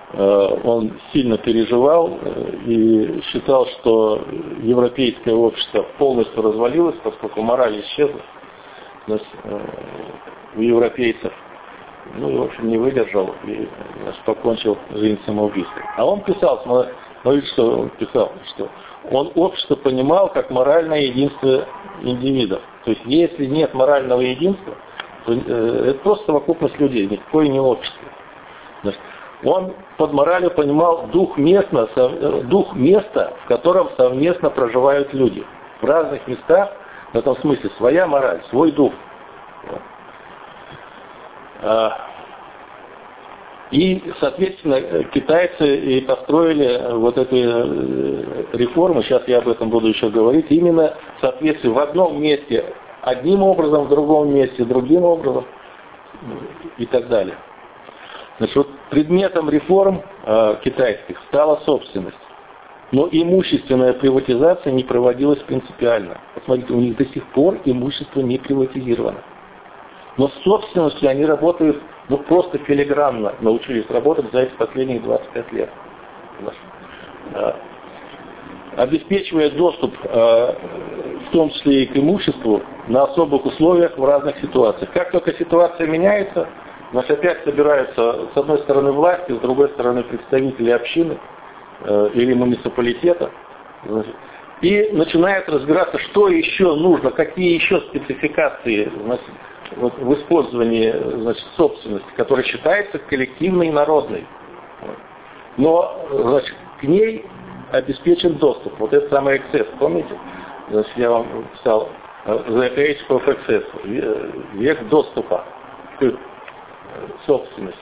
он сильно переживал и считал, что европейское общество полностью развалилось, поскольку мораль исчезла у европейцев. Ну и, в общем, не выдержал и значит, покончил жизнь самоубийством. А он писал, смотрите, что он писал, что он общество понимал как моральное единство индивидов. То есть, если нет морального единства, то э, это просто совокупность людей, никакое не общество. Значит, он под моралью понимал дух, местно, дух места, в котором совместно проживают люди. В разных местах, в этом смысле, своя мораль, свой дух. И, соответственно, китайцы и построили вот эту реформу, сейчас я об этом буду еще говорить, именно в соответствии в одном месте одним образом, в другом месте другим образом и так далее. Значит, вот предметом реформ э, китайских стала собственность. Но имущественная приватизация не проводилась принципиально. Посмотрите, у них до сих пор имущество не приватизировано. Но с собственностью они работают, ну, просто филигранно научились работать за эти последние двадцать пять лет. Э, обеспечивая доступ, э, в том числе и к имуществу, на особых условиях в разных ситуациях. Как только ситуация меняется, значит, опять собираются с одной стороны власти, с другой стороны представители общины э, или муниципалитета, значит, и начинают разбираться, что еще нужно, какие еще спецификации, значит, вот, в использовании, значит, собственности, которая считается коллективной и народной. Но, значит, к ней обеспечен доступ. Вот это самый эксцесс, помните? Значит, я вам писал The Age of Access, век доступа к собственности.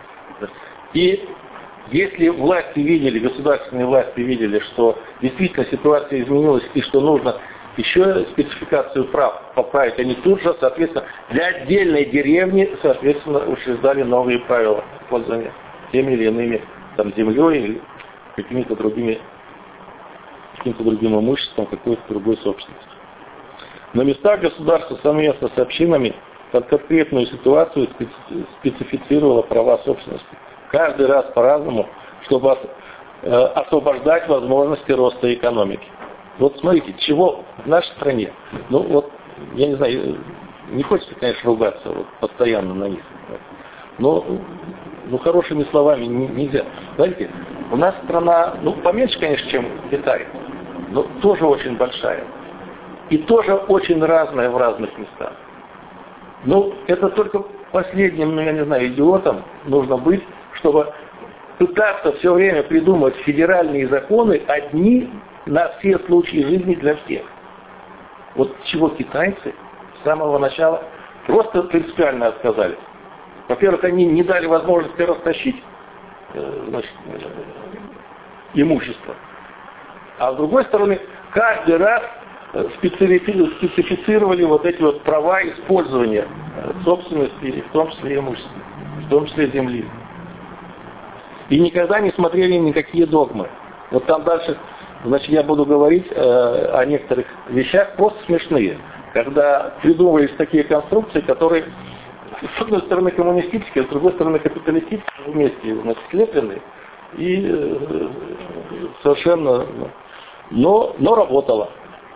И если власти видели, государственные власти видели, что действительно ситуация изменилась и что нужно еще спецификацию прав поправить, они тут же, соответственно, для отдельной деревни, соответственно, учреждали новые правила пользования теми или иными там, землей или какими-то другими, каким-то другим имуществом, какой-то другой собственностью. На местах государства совместно с общинами под конкретную ситуацию специфицировало права собственности. Каждый раз по-разному, чтобы освобождать возможности роста экономики. Вот смотрите, чего в нашей стране, ну вот, я не знаю, не хочется, конечно, ругаться вот, постоянно на них, но ну, хорошими словами нельзя. Знаете, у нас страна, ну, поменьше, конечно, чем Китай, но тоже очень большая. И тоже очень разная в разных местах. Ну, это только последним, ну, я не знаю, идиотом нужно быть, чтобы пытаться все время придумать федеральные законы одни на все случаи жизни для всех. Вот чего китайцы с самого начала просто принципиально отказались. Во-первых, они не дали возможности растащить э, значит, э, имущество. А с другой стороны, каждый раз специфицировали вот эти вот права использования собственности, в том числе имущества, в том числе земли. И никогда не смотрели никакие догмы. Вот там дальше, значит, я буду говорить э, о некоторых вещах просто смешные, когда придумывались такие конструкции, которые с одной стороны коммунистические, с другой стороны капиталистические, вместе, значит, слепленные, и э, совершенно, но, но работало.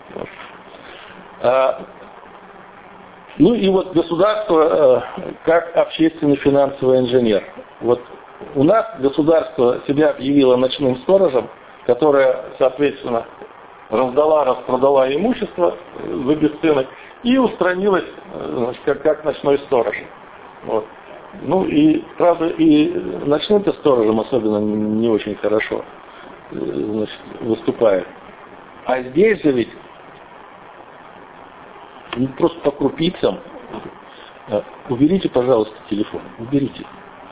А, ну и вот государство э, как общественный финансовый инженер. Вот у нас государство себя объявило ночным сторожем, которое, соответственно, раздала, распродала имущество за бесценок и устранилась, значит, как, как ночной сторож. Вот. Ну и, правда, и ночным-то сторожем особенно не очень хорошо, значит, выступает. А здесь же ведь ну, просто по крупицам. Уберите, пожалуйста, телефон. Уберите.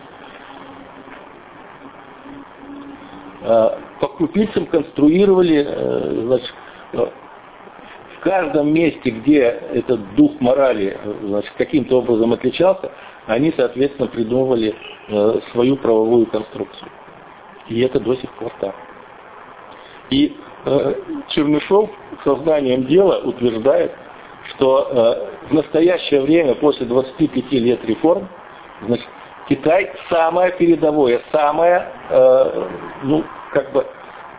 По крупицам конструировали, значит, в каждом месте, где этот дух морали, значит, каким-то образом отличался, они, соответственно, придумывали свою правовую конструкцию. И это до сих пор так. И э, Чернышов сознанием дела утверждает, что э, в настоящее время, после двадцати пяти лет реформ, значит, Китай самое передовое, самое, э, ну, как бы,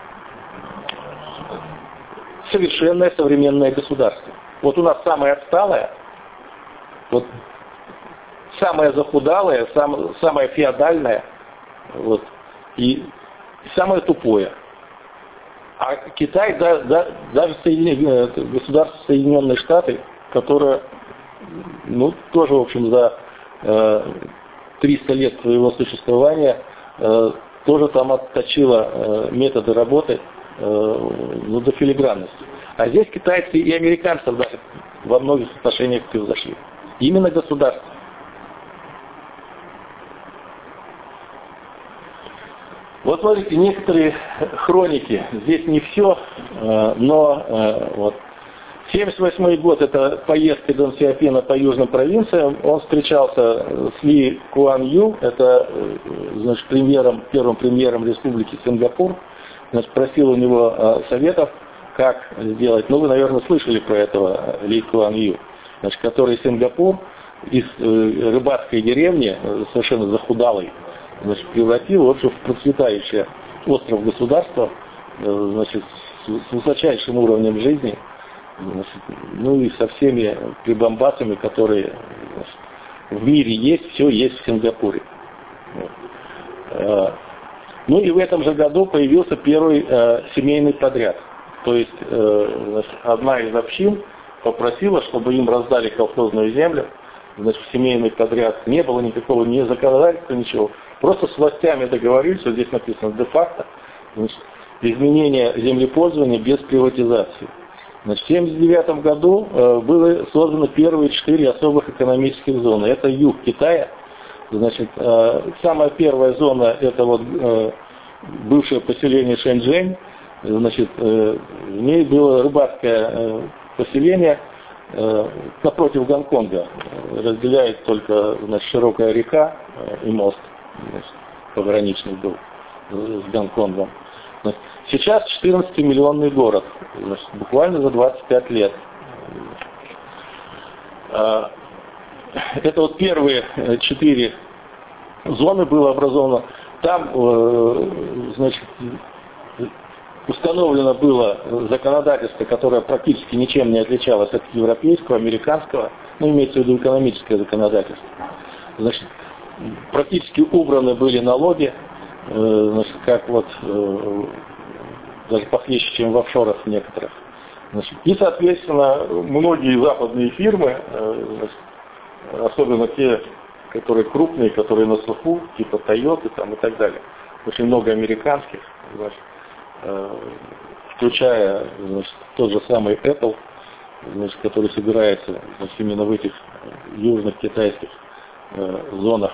совершенное современное государство. Вот у нас самое отсталое, вот самое захудалое, сам, самое феодальное, вот, и самое тупое. А Китай, да, да, даже Соединенные, государство Соединенные Штаты, которое, ну, тоже, в общем, за э, триста лет своего существования э, тоже там отточило э, методы работы э, ну, до филигранности. А здесь китайцы и американцы даже во многих отношениях превзошли. Именно государство. Вот смотрите, некоторые хроники, здесь не все, но вот семьдесят восьмой год, это поездка Дэн Сяопина по южным провинциям, он встречался с Ли Куан Ю, это, значит, премьером, первым премьером республики Сингапур, значит, просил у него советов, как сделать, ну вы, наверное, слышали про этого Ли Куан Ю, значит, который Сингапур из рыбацкой деревни, совершенно захудалой, значит, превратил, в общем, в процветающее остров государства, значит, с высочайшим уровнем жизни, значит, ну и со всеми прибамбасами, которые, значит, в мире есть, все есть в Сингапуре. Вот. Ну и в этом же году появился первый э, семейный подряд. То есть э, значит, одна из общин попросила, чтобы им раздали колхозную землю, значит, семейный подряд. Не было никакого ни законодательства, ничего. Просто с властями договорились, вот здесь написано де-факто, значит, изменение землепользования без приватизации. Значит, в тысяча девятьсот семьдесят девятом году э, были созданы первые четыре особых экономических зоны. Это юг Китая. Значит, э, самая первая зона — это вот э, бывшее поселение Шэньчжэнь. Значит, э, в ней было рыбацкое э, поселение э, напротив Гонконга. Разделяет только, значит, широкая река э, и мост, значит, пограничный был с Гонконгом. Значит, сейчас четырнадцатимиллионный город, значит, буквально за двадцать пять лет. Это вот первые четыре зоны было образовано. Там, значит, установлено было законодательство, которое практически ничем не отличалось от европейского, американского, ну, имеется в виду экономическое законодательство. Значит, практически убраны были налоги, значит, как вот даже похлеще, чем в офшорах некоторых. Значит, и, соответственно, многие западные фирмы, значит, особенно те, которые крупные, которые на слуху, типа Toyota там, и так далее, очень много американских, значит, включая, значит, тот же самый Apple, значит, который собирается, значит, именно в этих южных китайских зонах.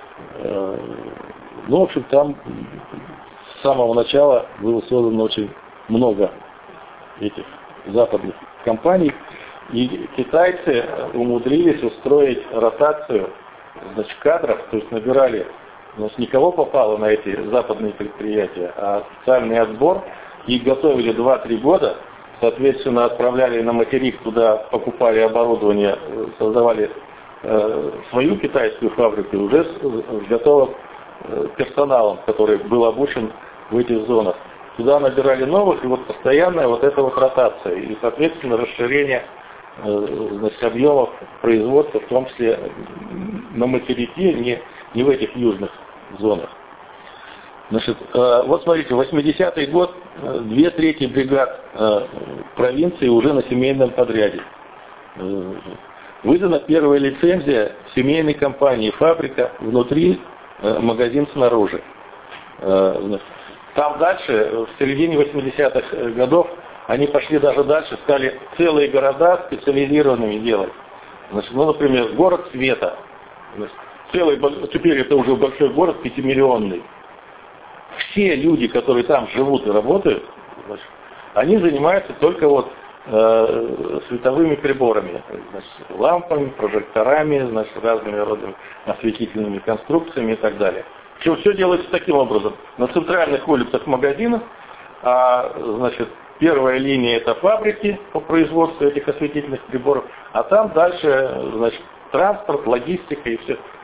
Ну, в общем, там с самого начала было создано очень много этих западных компаний, и китайцы умудрились устроить ротацию, значит, кадров, то есть набирали, значит, не кого попало на эти западные предприятия, а специальный отбор, и готовили два-три года, соответственно, отправляли на материк, туда покупали оборудование, создавали э, свою китайскую фабрику уже с, с готовым э, персоналом, который был обучен в этих зонах. Туда набирали новых, и вот постоянная вот эта вот ротация, и, соответственно, расширение э, значит, объемов производства, в том числе на материке, не, не в этих южных зонах. Значит, э, вот смотрите, восьмидесятый год, э, две трети бригад э, провинции уже на семейном подряде. Э, выдана первая лицензия семейной компании, фабрика внутри, э, магазин снаружи. Э, Там дальше, в середине восьмидесятых годов, они пошли даже дальше, стали целые города специализированными делать. Значит, ну, например, город света. Значит, целый, теперь это уже большой город, пятимиллионный. Все люди, которые там живут и работают, значит, они занимаются только вот э, световыми приборами, значит, лампами, прожекторами, значит, разными родами осветительными конструкциями и так далее. Все, все делается таким образом. На центральных улицах магазинов, а, значит, первая линия — это фабрики по производству этих осветительных приборов, а там дальше, значит, транспорт, логистика и все.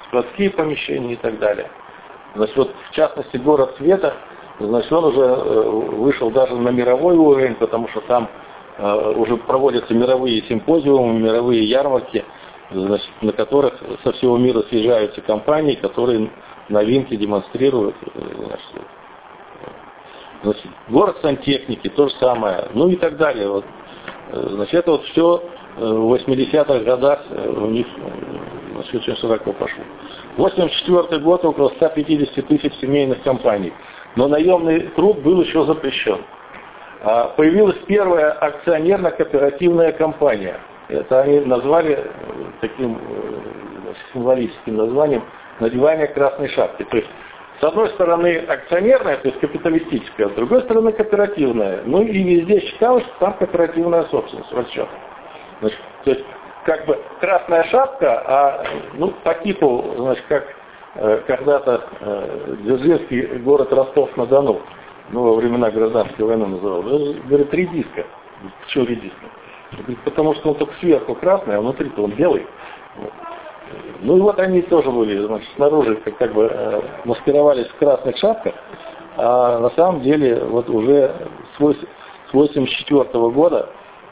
складские помещения и так далее. Значит, вот, в частности, город света, значит, он уже вышел даже на мировой уровень, потому что там уже проводятся мировые симпозиумы, мировые ярмарки, значит, на которых со всего мира съезжаются компании, которые новинки демонстрируют. Значит, значит, город сантехники, то же самое, ну и так далее. Вот. Значит, это вот все в восьмидесятых годах у них значит, очень широко пошло. восемьдесят четвёртый год, около ста пятидесяти тысяч семейных компаний. Но наемный труд был еще запрещен. Появилась первая акционерно-кооперативная компания. Это они назвали таким символическим названием «надевание красной шапки». То есть, с одной стороны акционерная, то есть капиталистическая, с другой стороны кооперативная. Ну и везде считалось, что там кооперативная собственность растет. Значит, то есть, как бы красная шапка, а ну, по типу, значит, как э, когда-то э, Дзержинский город Ростов-на-Дону, ну, во времена гражданской войны называл, говорит, редиска. Почему редиска? Говорит, потому что он только сверху красный, а внутри-то он белый. Вот. Ну и вот они тоже были, значит, снаружи как, как бы э, маскировались в красных шапках, а на самом деле вот уже с восемьдесят четвёртого года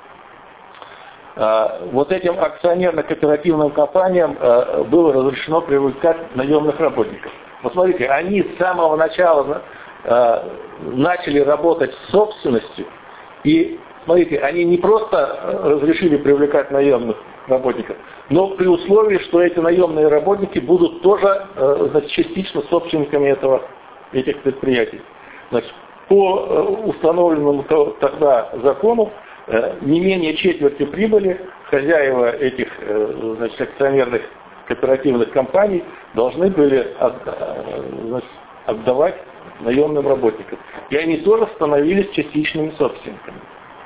э, вот этим акционерно-кооперативным компаниям э, было разрешено привлекать наемных работников. Вот смотрите, они с самого начала э, начали работать с собственностью, и смотрите, они не просто разрешили привлекать наемных работников, но при условии, что эти наемные работники будут тоже значит, частично собственниками этого, этих предприятий. Значит, по установленному тогда закону не менее четверти прибыли хозяева этих значит, акционерных кооперативных компаний должны были значит, отдавать наемным работникам. И они тоже становились частичными собственниками.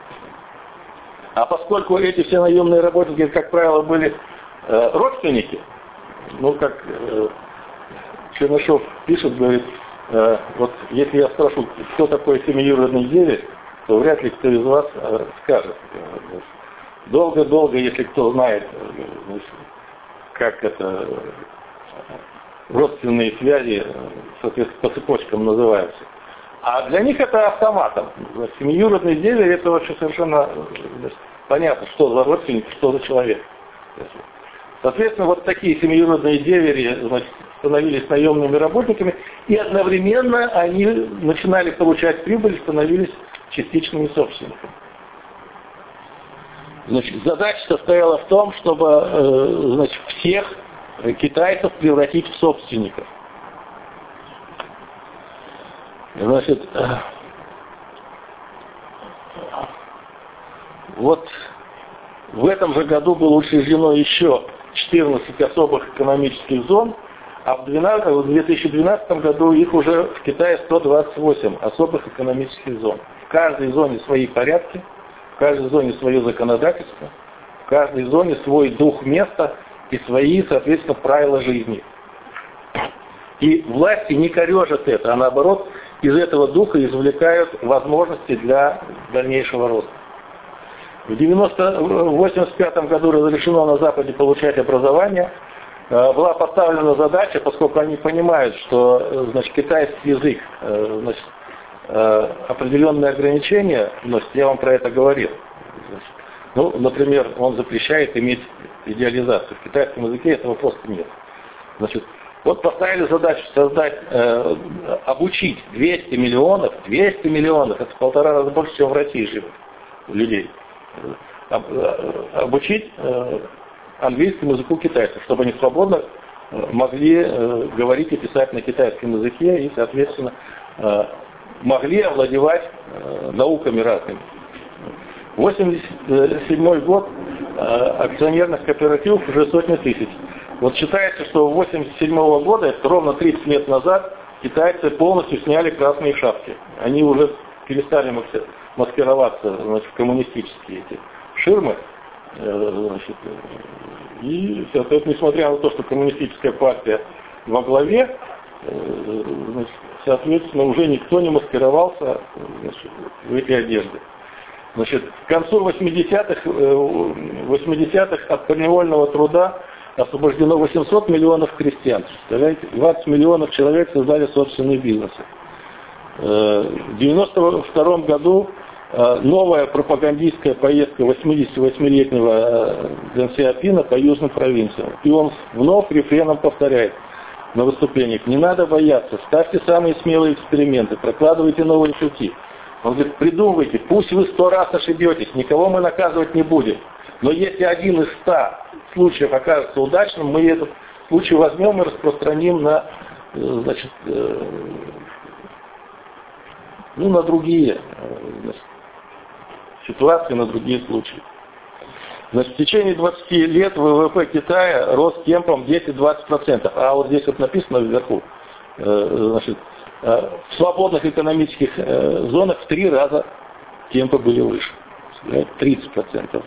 А поскольку эти все наемные работники, как правило, были э, родственники, ну, как э, Чернышов пишет, говорит, э, вот если я спрошу, кто такой семиюродный деверь, то вряд ли кто из вас э, скажет. Долго-долго, если кто знает, э, как это, родственные связи, соответственно, по цепочкам называются. А для них это автоматом. Семиюродный деверь, это вообще совершенно понятно, что за родственник, что за человек. Соответственно, вот такие семиюродные девери, значит, становились наемными работниками, и одновременно они начинали получать прибыль, становились частичными собственниками. Значит, задача состояла в том, чтобы значит, всех китайцев превратить в собственников. Значит, вот в этом же году было учреждено еще четырнадцать особых экономических зон, а в две тысячи двенадцатом году их уже в Китае сто двадцать восемь особых экономических зон. В каждой зоне свои порядки, в каждой зоне свое законодательство, в каждой зоне свой дух места и свои, соответственно, правила жизни. И власти не корежат это, а наоборот, из этого духа извлекают возможности для дальнейшего роста. В восемьдесят пятом году разрешено на Западе получать образование. Была поставлена задача, поскольку они понимают, что значит, китайский язык значит, определенные ограничения носит, я вам про это говорил. Значит, ну, например, он запрещает иметь идеализацию. В китайском языке этого просто нет. Значит, вот поставили задачу создать, э, обучить двести миллионов, двести миллионов, это в полтора раза больше, чем в России живет людей, об, обучить э, английскому языку китайцев, чтобы они свободно могли э, говорить и писать на китайском языке и, соответственно, э, могли овладевать э, науками разными. восемьдесят седьмой год, э, акционерных кооперативов уже сотни тысяч. Вот считается, что с восемьдесят седьмого года, это ровно тридцать лет назад, китайцы полностью сняли красные шапки. Они уже перестали маскироваться, значит, в коммунистические эти ширмы. Значит, и, соответственно, несмотря на то, что коммунистическая партия во главе, значит, соответственно, уже никто не маскировался, значит, в эти одежды. Значит, к концу восьмидесятых, восьмидесятых от подневольного труда освобождено восемьсот миллионов крестьян. Представляете? двадцать миллионов человек создали собственные бизнесы. В девяносто втором году новая пропагандистская поездка восьмидесятивосьмилетнего Дэн Сяопина по южным провинциям. И он вновь рефреном повторяет на выступлениях: не надо бояться, ставьте самые смелые эксперименты, прокладывайте новые пути. Он говорит: придумывайте, пусть вы сто раз ошибетесь, никого мы наказывать не будем. Но если один из ста случаев окажется удачным, мы этот случай возьмем и распространим на, значит, ну, на другие, значит, ситуации, на другие случаи. Значит, в течение двадцати лет ВВП Китая рос темпом десять-двадцать процентов. А вот здесь вот написано вверху, значит, в свободных экономических зонах в три раза темпы были выше. тридцать процентов.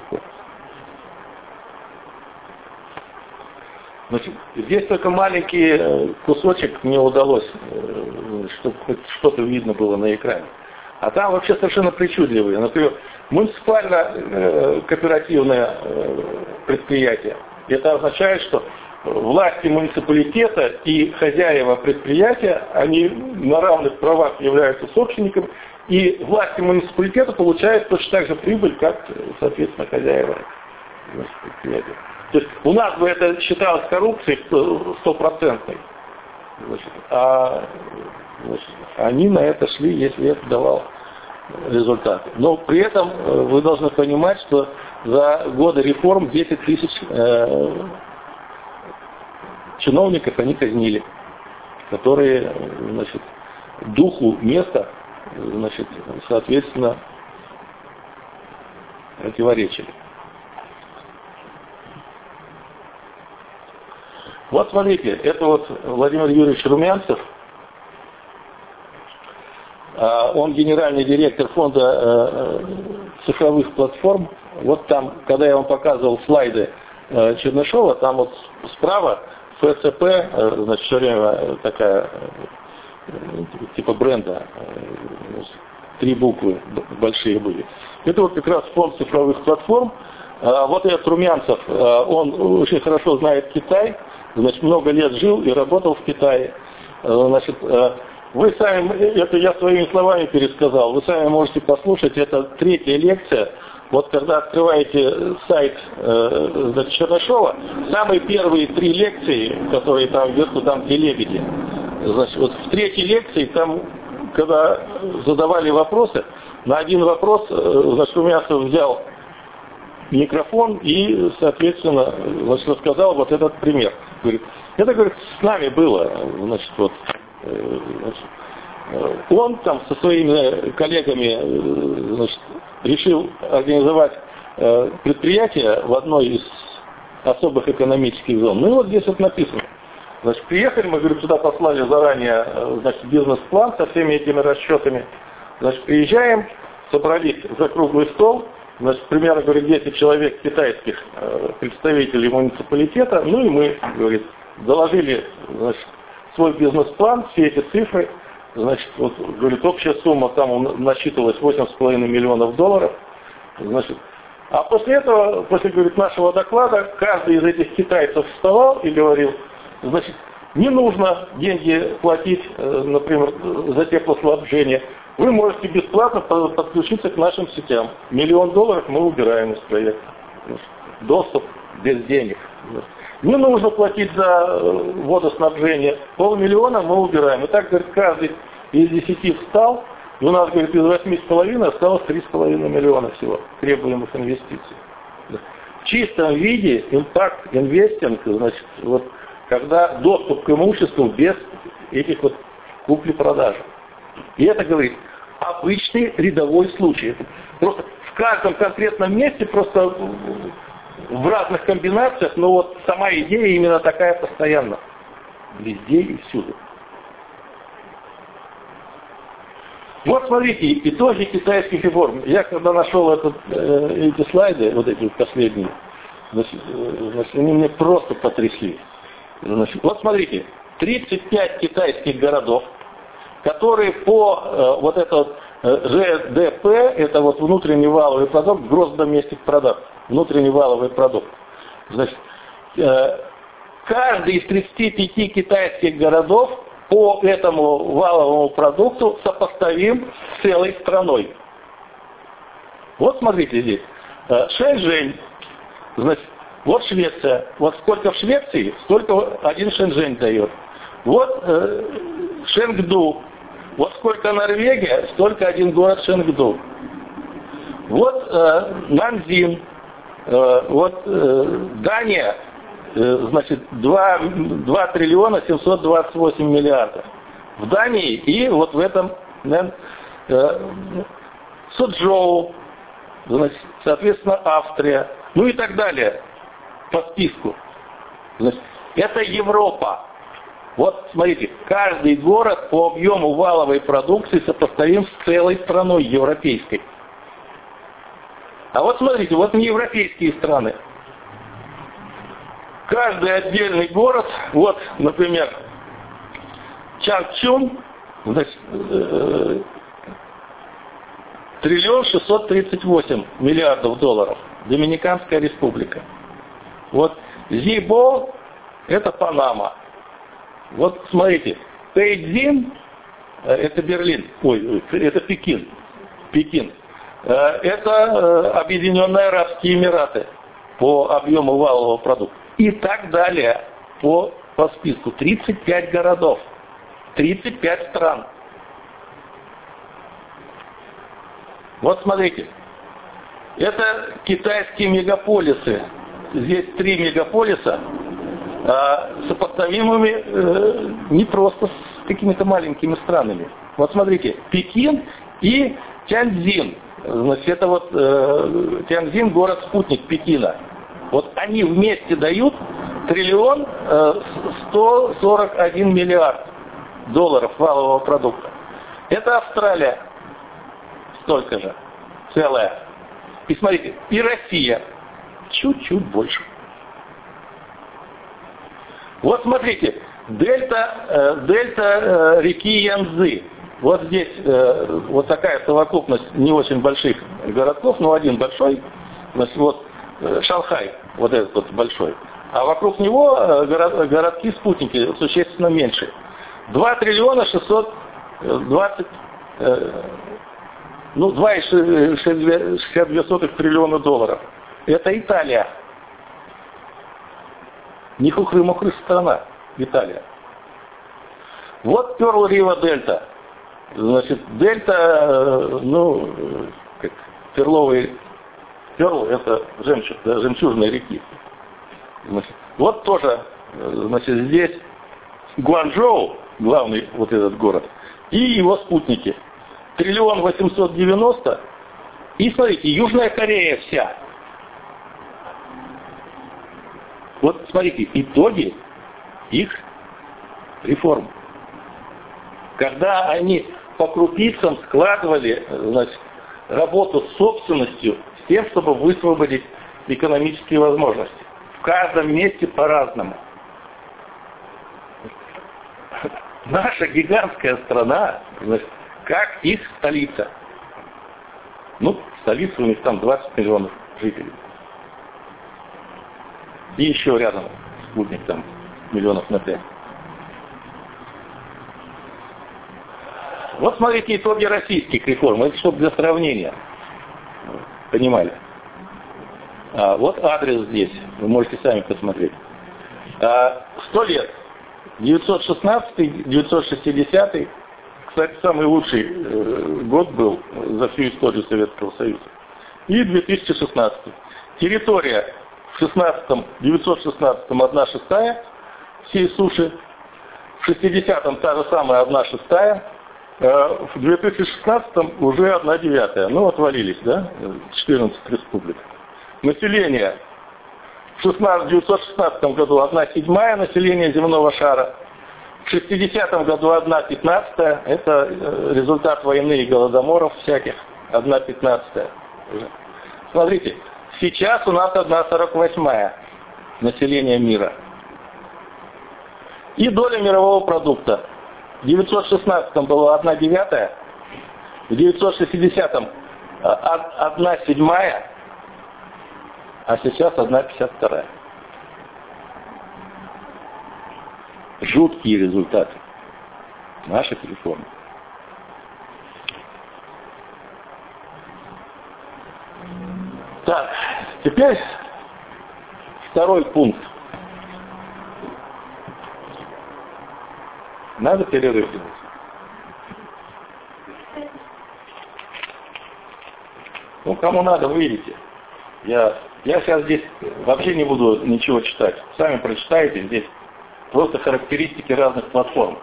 Значит, здесь только маленький кусочек мне удалось, чтобы хоть что-то видно было на экране. А там вообще совершенно причудливые. Например, муниципально-кооперативное предприятие. Это означает, что власти муниципалитета и хозяева предприятия, они на равных правах являются собственниками, и власти муниципалитета получают точно так же прибыль, как, соответственно, хозяева предприятия. То есть у нас бы это считалось коррупцией стопроцентной, а значит, они на это шли, если это давало результаты. Но при этом вы должны понимать, что за годы реформ десять тысяч э, чиновников они казнили, которые, значит, духу места, значит, соответственно, противоречили. Вот смотрите, это вот Владимир Юрьевич Румянцев, он генеральный директор фонда цифровых платформ. Вот там, когда я вам показывал слайды Чернышова, там вот справа эф цэ пэ, значит, все время такая, типа бренда, три буквы большие были. Это вот как раз фонд цифровых платформ. Вот этот Румянцев, он очень хорошо знает Китай, значит, много лет жил и работал в Китае. Значит, вы сами, это я своими словами пересказал, вы сами можете послушать, это третья лекция. Вот когда открываете сайт э, Чернышова, самые первые три лекции, которые там вверху, там где лебеди. Значит, вот в третьей лекции, там, когда задавали вопросы, на один вопрос, значит, Румянцев взял микрофон и, соответственно, значит, рассказал вот этот пример. Говорит, это, говорит, с нами было, значит, вот, значит, он там со своими коллегами, значит, решил организовать предприятие в одной из особых экономических зон. Ну и вот здесь вот написано. Значит, приехали, мы, говорит, туда послали заранее, значит, бизнес-план со всеми этими расчетами. Значит, приезжаем, собрались за круглый стол. Значит, примерно, говорит, десять человек китайских представителей муниципалитета. Ну и мы, говорит, заложили, значит, свой бизнес-план, все эти цифры. Значит, вот, говорит, общая сумма там насчитывалась восемь с половиной миллионов долларов. Значит, а после этого, после, говорит, нашего доклада, каждый из этих китайцев вставал и говорил, значит, не нужно деньги платить, например, за теплоснабжение. Вы можете бесплатно подключиться к нашим сетям. Миллион долларов мы убираем из проекта. Доступ без денег. Не нужно платить за водоснабжение. Полмиллиона мы убираем. И так, говорит, каждый из десяти встал. И у нас, говорит, из восьми с половиной осталось три с половиной миллиона всего требуемых инвестиций. В чистом виде импакт инвестинг, значит, вот, когда доступ к имуществу без этих вот купли-продажи. И это, говорит, обычный рядовой случай. Просто в каждом конкретном месте, просто в разных комбинациях, но вот сама идея именно такая постоянно. Везде и всюду. Вот смотрите, итоги китайских реформ. Я когда нашел этот, э, эти слайды, вот эти последние, значит, значит, они мне просто потрясли. Значит, вот смотрите, тридцать пять китайских городов, которые по э, вот этот э, жэ дэ пэ, это вот внутренний валовый продукт, Gross Domestic Product, внутренний валовый продукт. Значит, э, каждый из тридцати пяти китайских городов по этому валовому продукту сопоставим с целой страной. Вот смотрите здесь. Шэньчжэнь, значит, вот Швеция. Вот сколько в Швеции, столько один Шэньчжэнь дает. Вот э, Шэнгду. Вот сколько Норвегия, столько один город Шэнгду. Вот э, Нанзин. Э, вот э, Дания, э, значит, два триллиона семьсот двадцать восемь миллиардов. В Дании и вот в этом да, э, Суджоу, значит, соответственно, Австрия, ну и так далее. По списку. Значит, это Европа. Вот смотрите, каждый город по объему валовой продукции сопоставим с целой страной европейской. А вот смотрите, вот не европейские страны. Каждый отдельный город, вот, например, Чангчун, значит, э, триллион шестьсот тридцать восемь миллиардов долларов. Доминиканская республика. Вот Зибо – это Панама. Вот смотрите, Пэйдзин – это Берлин, ой, это Пекин. Пекин. Это Объединенные Арабские Эмираты по объему валового продукта. И так далее по, по списку. тридцать пять городов, тридцать пять стран. Вот смотрите, это китайские мегаполисы. Здесь три мегаполиса, а, сопоставимыми э, не просто с какими-то маленькими странами. Вот смотрите, Пекин и Тяньцзин. Значит, это вот э, Тяньцзин, город-спутник Пекина. Вот они вместе дают триллион сто сорок один миллиард долларов валового продукта. Это Австралия. Столько же. Целая. И смотрите, и Россия. Чуть-чуть больше. Вот смотрите, дельта, э, дельта э, реки Янцзы. Вот здесь э, вот такая совокупность не очень больших городков, но один большой, значит, вот э, Шанхай, вот этот вот большой. А вокруг него э, город, городки-спутники существенно меньше. два триллиона шестьсот двадцать, э, ну, два целых шестьдесят две сотых триллиона долларов. Это Италия. Не хухры-мухры страна. Италия. Вот Перл Рива Дельта. Значит, дельта, ну, как перловый, перл это жемчуг, да, жемчужные реки. Значит, вот тоже, значит, здесь Гуанчжоу, главный вот этот город, и его спутники. Триллион восемьсот девяносто. И смотрите, Южная Корея вся. Вот смотрите, итоги их реформ. Когда они по крупицам складывали, значит, работу с собственностью с тем, чтобы высвободить экономические возможности. В каждом месте по-разному. Наша гигантская страна, значит, как их столица. Ну, столица у них там двадцать миллионов жителей. И еще рядом спутник там миллионов на пять. Вот смотрите итоги российских реформ. Это чтобы для сравнения. Понимали. А, вот адрес здесь. Вы можете сами посмотреть. А, сто лет. девятьсот шестнадцатый девятьсот шестидесятый. Кстати, самый лучший э, год был за всю историю Советского Союза. И две тысячи шестнадцатый. Территория в шестнадцатом, девятьсот шестнадцатом одна шестая всей суши. В шестидесятом та же самая одна шестая. В две тысячи шестнадцатом уже одна девятая. Ну, отвалились, да? четырнадцать республик. Население в девятьсот шестнадцатом году одна седьмая население земного шара. В шестидесятом году одна пятнадцатая. Это результат войны и голодоморов всяких. одна пятнадцатая. Смотрите, сейчас у нас одна сорок восьмая население мира. И доля мирового продукта. В девятьсот шестнадцатом было одна девятая, в девятьсот шестидесятом одна седьмая, а сейчас одна пятьдесят вторая. жуткие результаты наших реформ. Так, теперь второй пункт. Надо перерыв делать. Ну, кому надо, вы видите. Я, я сейчас здесь вообще не буду ничего читать. Сами прочитаете, здесь просто характеристики разных платформ.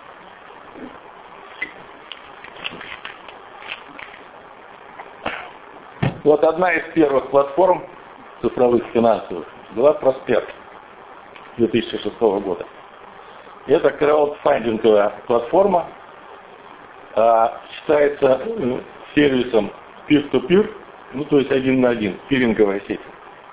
Вот одна из первых платформ цифровых финансовых была Проспер две тысячи шестого года. Это краудфандинговая платформа, а, считается сервисом peer-to-peer, ну то есть один на один, пиринговая сеть.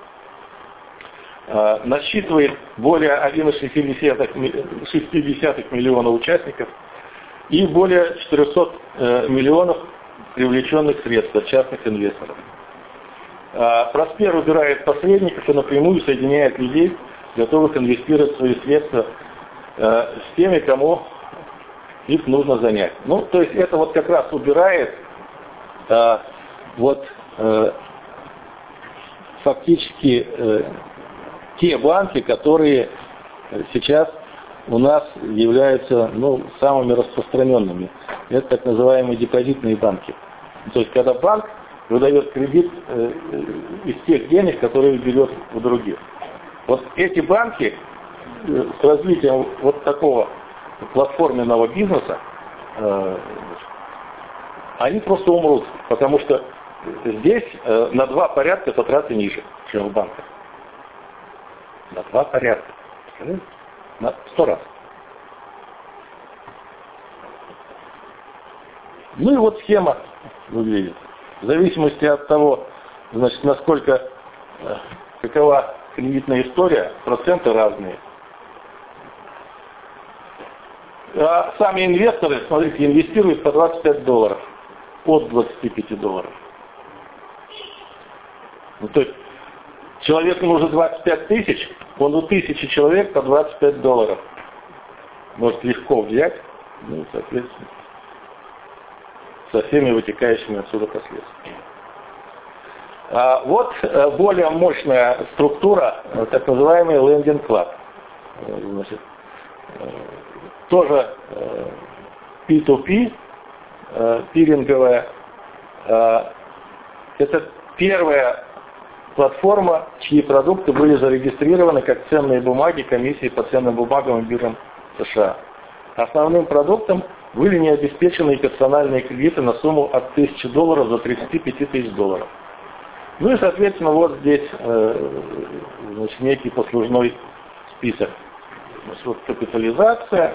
А, насчитывает более одна целая шесть десятых миллиона участников и более четыреста э, миллионов привлеченных средств от частных инвесторов. Проспер убирает посредников и напрямую соединяет людей, готовых инвестировать свои средства э, с теми, кому их нужно занять. Ну, то есть это вот как раз убирает э, вот э, фактически э, те банки, которые сейчас у нас являются ну, самыми распространенными. Это так называемые депозитные банки. То есть когда банк выдает кредит э, из тех денег, которые берет у других. Вот эти банки э, с развитием вот такого платформенного бизнеса, э, они просто умрут, потому что здесь э, на два порядка затраты ниже, чем в банках. На два порядка. На сто раз. Ну и вот схема выглядит. В зависимости от того, значит, насколько, какова кредитная история, проценты разные. А сами инвесторы, смотрите, инвестируют по двадцать пять долларов, от двадцати пяти долларов. Ну, то есть человеку нужно двадцать пять тысяч, он у тысячи человек по двадцать пять долларов может легко взять, ну, соответственно, со всеми вытекающими отсюда последствиями. А вот более мощная структура, так называемый Lending Club. Значит, тоже пи ту пи, пиринговая. Это первая платформа, чьи продукты были зарегистрированы как ценные бумаги комиссии по ценным бумагам и биржам США. Основным продуктом были необеспеченные персональные кредиты на сумму от тысячи долларов до тридцати пяти тысяч долларов. Ну и, соответственно, вот здесь э, значит, некий послужной список. Значит, вот капитализация.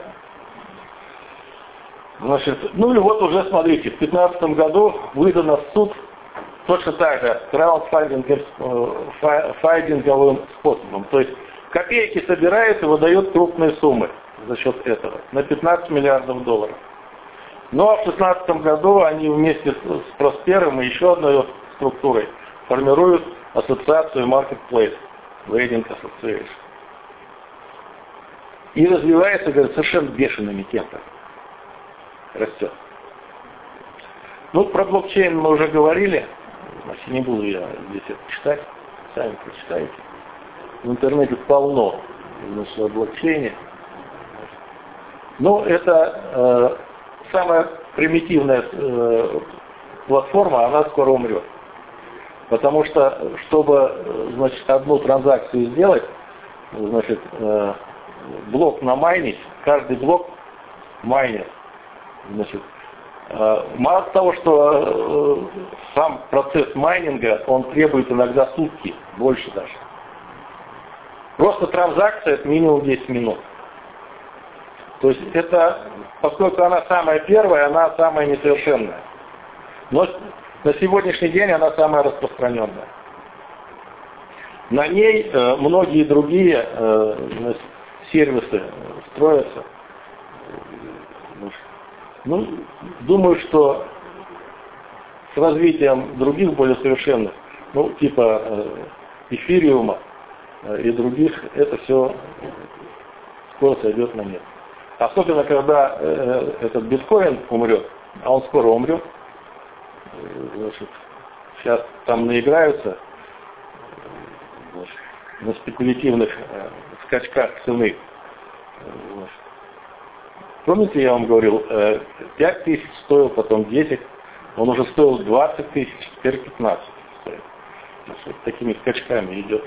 Значит, ну и вот уже, смотрите, в две тысячи пятнадцатом году выдано в суд точно так же краудфандинговым способом. То есть копейки собирает и выдает крупные суммы за счет этого, на пятнадцать миллиардов долларов. Ну а в две тысячи шестнадцатом году они вместе с, с Проспером и еще одной структурой формируют ассоциацию Marketplace, Trading Association. И развивается, говорят, совершенно бешеными темпами. Растет. Ну, про блокчейн мы уже говорили, значит, не буду я здесь это читать, сами прочитаете. В интернете полно, значит, о блокчейне. Но это э, самая примитивная э, платформа, она скоро умрет. Потому что, чтобы, значит, одну транзакцию сделать, значит, э, блок намайнить, каждый блок майнер. Значит, э, мало того, что э, сам процесс майнинга, он требует иногда сутки, больше даже. Просто транзакция это минимум десять минут. То есть это, поскольку она самая первая, она самая несовершенная. Но на сегодняшний день она самая распространенная. На ней э, многие другие э, сервисы строятся. Ну, думаю, что с развитием других более совершенных, ну, типа э, эфириума э, и других, это все скоро сойдет на нет. Особенно, когда э, этот биткоин умрет, а он скоро умрет. Значит, сейчас там наиграются значит, на спекулятивных э, скачках цены. Вот. Помните, я вам говорил, э, пять тысяч стоил, потом десять, он уже стоил двадцать тысяч, теперь пятнадцать стоит. Вот такими скачками идет.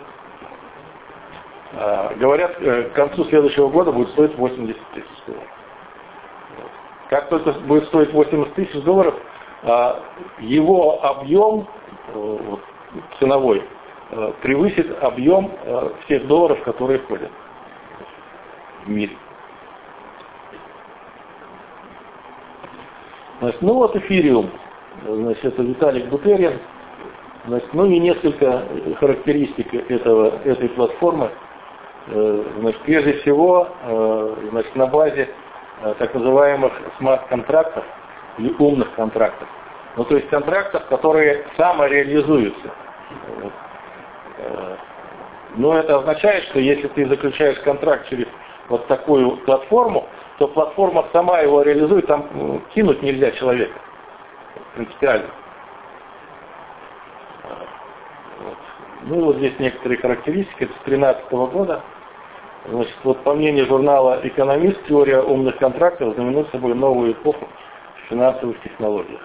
А, говорят, э, к концу следующего года будет стоить восемьдесят тысяч долларов. Вот. Как только будет стоить восемьдесят тысяч долларов, а, его объем э, вот, ценовой э, превысит объем э, всех долларов, которые входят в мире. Значит, ну вот эфириум, значит, это Виталик Бутерин, значит, ну и несколько характеристик этого, этой платформы. Значит, прежде всего, значит, на базе так называемых смарт-контрактов или умных контрактов. Ну, то есть контрактов, которые самореализуются. Но это означает, что если ты заключаешь контракт через вот такую платформу, то платформа сама его реализует, там кинуть нельзя человека. Принципиально. Вот. Ну и вот здесь некоторые характеристики. Это с две тысячи тринадцатого года. Значит, вот по мнению журнала «Экономист», теория умных контрактов знаменует собой новую эпоху в финансовых технологиях.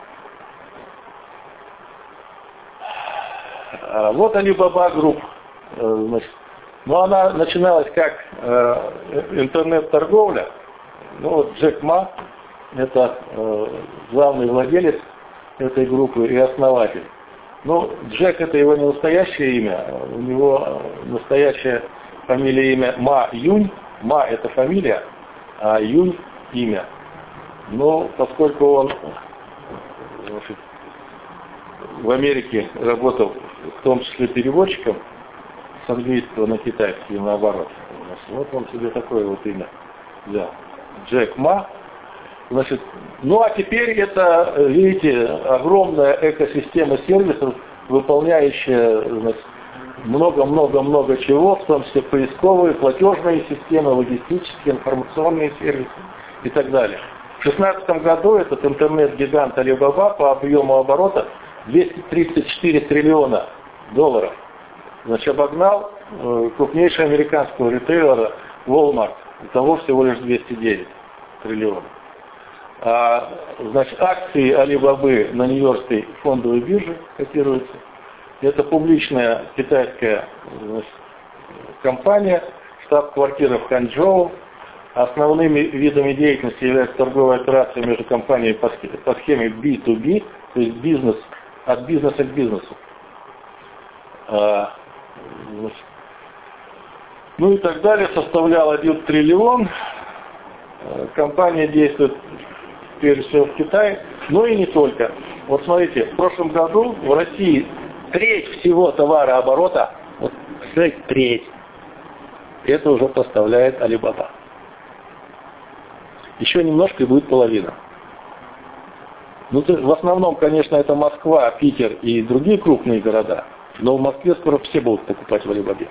А вот Alibaba Group. Значит, ну, она начиналась как э, интернет-торговля. Ну, вот Джек Ма, это э, главный владелец этой группы и основатель. Но Джек — это его не настоящее имя, у него настоящая фамилия, имя Ма Юнь. Ма — это фамилия, а Юнь — имя. Но поскольку он значит, в Америке работал в том числе переводчиком с английского на китайский и наоборот, вот он себе такое вот имя взял. Джек Ма. Значит, ну а теперь это, видите, огромная экосистема сервисов, выполняющая много-много-много чего, в том числе поисковые, платежные системы, логистические, информационные сервисы и так далее. В две тысячи шестнадцатом году этот интернет-гигант Alibaba по объему оборота двести тридцать четыре триллиона долларов. Значит, обогнал э, крупнейшего американского ритейлера Walmart. Того всего лишь двести девять триллионов. А, значит, акции Alibaba на Нью-Йоркской фондовой бирже котируются. Это публичная китайская значит, компания, штаб-квартира в Ханчжоу. Основными видами деятельности являются торговая операция между компаниями по схеме, по схеме би ту би, то есть бизнес, от бизнеса к бизнесу. А, значит, ну и так далее, составлял один триллион. Компания действует прежде всего в Китае, но и не только. Вот смотрите, в прошлом году в России треть всего товарооборота, вот треть, это уже поставляет Alibaba. Еще немножко и будет половина. Ну, в основном, конечно, это Москва, Питер и другие крупные города, но в Москве скоро все будут покупать в Alibaba.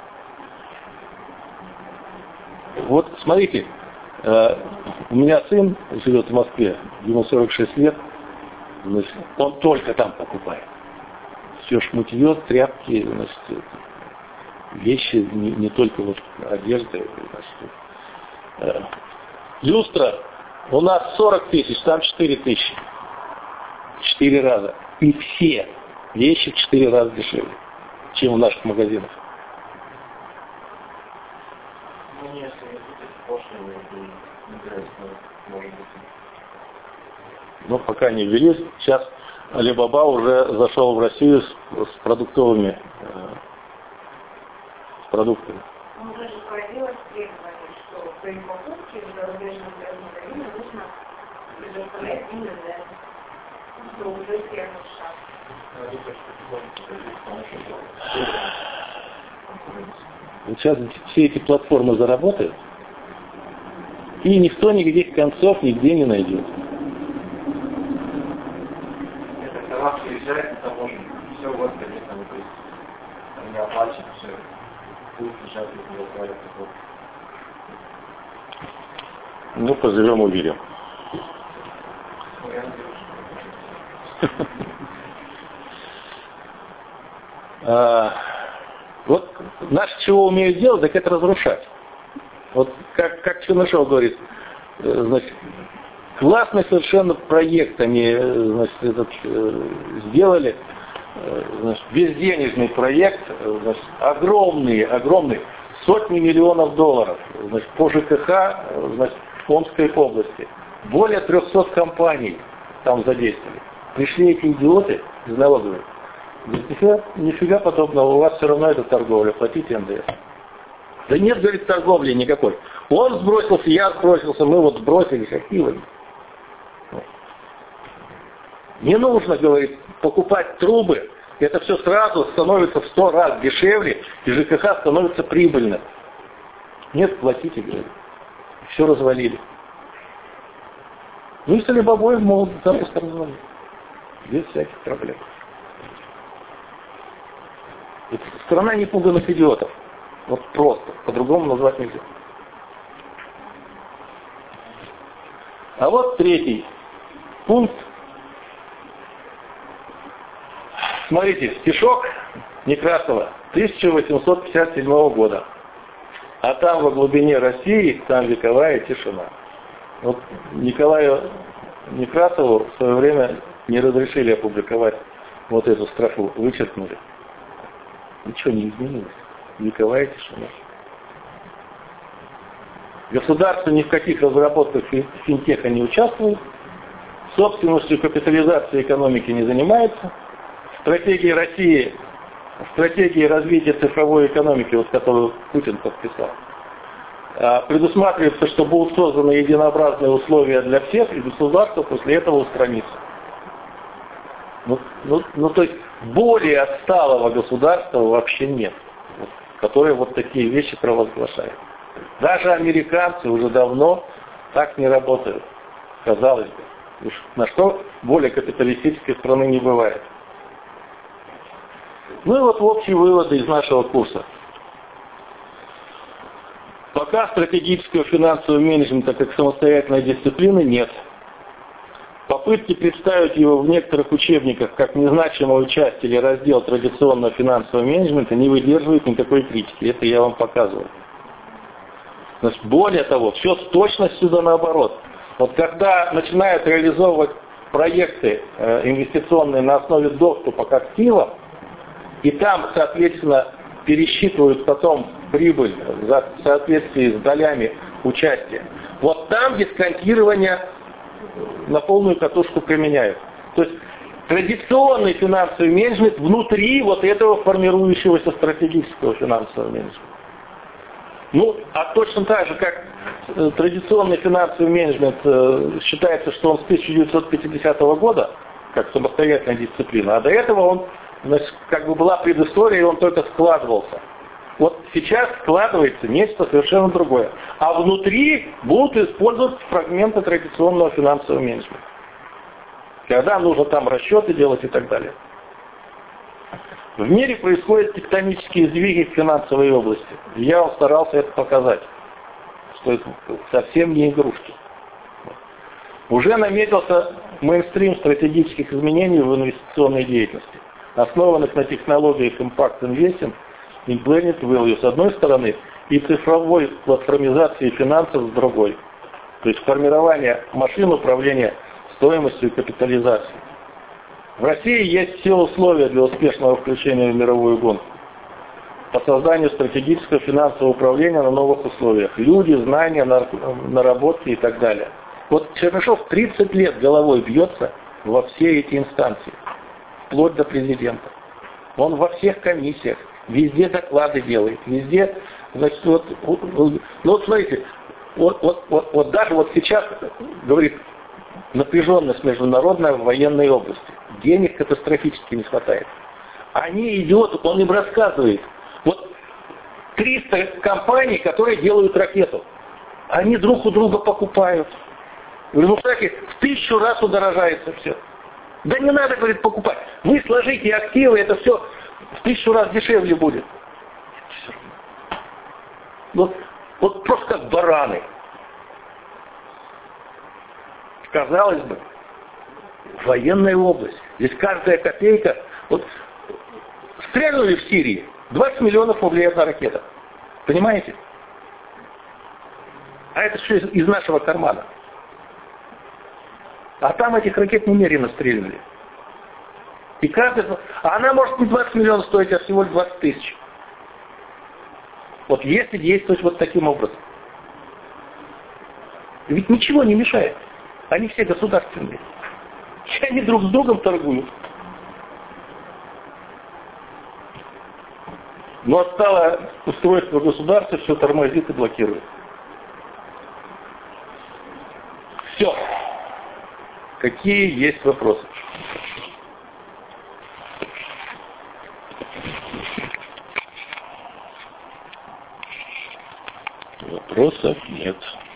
Вот, смотрите, э, у меня сын живет в Москве, ему сорок шесть лет, значит, он только там покупает. Все шмутье, тряпки, значит, вещи, не, не только вот одежда. Значит, э, люстра у нас сорок тысяч, там четыре тысячи. Четыре раза. И все вещи в четыре раза дешевле, чем в наших магазинах. Ну, если пошлины и интересно, может быть. Но пока не ввели. Сейчас Alibaba уже зашел в Россию с, с продуктовыми э, с продуктами. Он уже появилось требование, что при покупке в зарубежном магазине нужно предоставлять именно что уже первый шаг. Вот сейчас все эти платформы заработают, и никто никаких концов нигде не найдет. Это товар приезжает на таможню, все вот, конечно, то есть там не оплачено, все будет лежать, если вы говорите, вот. Ну, поживем, увидим. А, вот наши чего умеют делать, так это разрушать. Вот как, как Чернышов говорит, значит, классный совершенно проект они, значит, этот, сделали, значит, безденежный проект, значит, огромный, огромный, сотни миллионов долларов, значит, по ЖКХ, значит, в Омской области. Более трехсот компаний там задействовали. Пришли эти идиоты из налоговой. Говорит, нифига, нифига подобного, у вас все равно это торговля, платите эн дэ эс. Да нет, говорит, торговли никакой. Он сбросился, я сбросился, мы вот сбросились, активами. Не нужно, говорит, покупать трубы, это все сразу становится в сто раз дешевле, и ЖКХ становится прибыльным. Нет, платите, говорит. Все развалили. Ну и Солебобоев могут запросто развалить. Без всяких проблем. Это страна непуганных идиотов. Вот просто. По-другому назвать нельзя. А вот третий пункт. Смотрите, стишок Некрасова тысяча восемьсот пятьдесят седьмого года. А там во глубине России, там вековая тишина. Вот Николаю Некрасову в свое время не разрешили опубликовать вот эту строфу, вычеркнули. Ничего не изменилось. Вековая тишина. Государство ни в каких разработках финтеха не участвует, собственностью капитализации экономики не занимается. Стратегии России, стратегии развития цифровой экономики, вот, которую Путин подписал, предусматривается, что будут созданы единообразные условия для всех, и государство после этого устранится. Ну, ну, ну то есть более отсталого государства вообще нет, вот, которое вот такие вещи провозглашает. Даже американцы уже давно так не работают, казалось бы. Уж на что более капиталистической страны не бывает. Ну и вот общие выводы из нашего курса. Пока стратегического финансового менеджмента как самостоятельной дисциплины нет. Попытки представить его в некоторых учебниках как незначимую часть или раздел традиционного финансового менеджмента не выдерживают никакой критики. Это я вам показываю. Значит, более того, все с точностью да наоборот. Вот когда начинают реализовывать проекты э, инвестиционные на основе доступа к активам, и там, соответственно, пересчитывают потом прибыль в соответствии с долями участия, вот там дисконтирование на полную катушку применяют. То есть традиционный финансовый менеджмент внутри вот этого формирующегося стратегического финансового менеджмента. Ну, а точно так же, как э, традиционный финансовый менеджмент э, считается, что он с тысяча девятьсот пятидесятого года, как самостоятельная дисциплина, а до этого он, значит, как бы была предыстория, и он только складывался. Вот сейчас складывается нечто совершенно другое. А внутри будут использоваться фрагменты традиционного финансового менеджмента. Когда нужно там расчеты делать и так далее. В мире происходят тектонические сдвиги в финансовой области. И я вам старался это показать, что это совсем не игрушки. Уже наметился мейнстрим стратегических изменений в инвестиционной деятельности, основанных на технологиях Impact Investing и Blended Value с одной стороны и цифровой платформизации финансов с другой. То есть формирование машин управления стоимостью и капитализацией. В России есть все условия для успешного включения в мировую гонку по созданию стратегического финансового управления на новых условиях. Люди, знания, наработки и так далее. Вот Чернышов тридцать лет головой бьется во все эти инстанции, вплоть до президента. Он во всех комиссиях, везде доклады делает, везде, значит, вот, ну вот смотрите, вот, вот, вот, вот даже вот сейчас, говорит, напряженность международная в военной области. Денег катастрофически не хватает. Они идут, он им рассказывает. Вот триста компаний, которые делают ракету, они друг у друга покупают. В результате в тысячу раз удорожается все. Да не надо, говорит, покупать. Вы сложите активы, это все в тысячу раз дешевле будет. Вот, вот просто как бараны. Казалось бы, военная область. Здесь каждая копейка. Вот стрельнули в Сирии, двадцать миллионов повлияет на ракетах. Понимаете? А это все из, из нашего кармана. А там этих ракет немерено стрельнули. И каждый... А она может не двадцать миллионов стоить, а всего лишь двадцать тысяч. Вот если действовать вот таким образом. Ведь ничего не мешает. Они все государственные. И они друг с другом торгуют. Но стало устройство государства, все тормозит и блокирует. Все. Какие есть вопросы? Вопросов нет.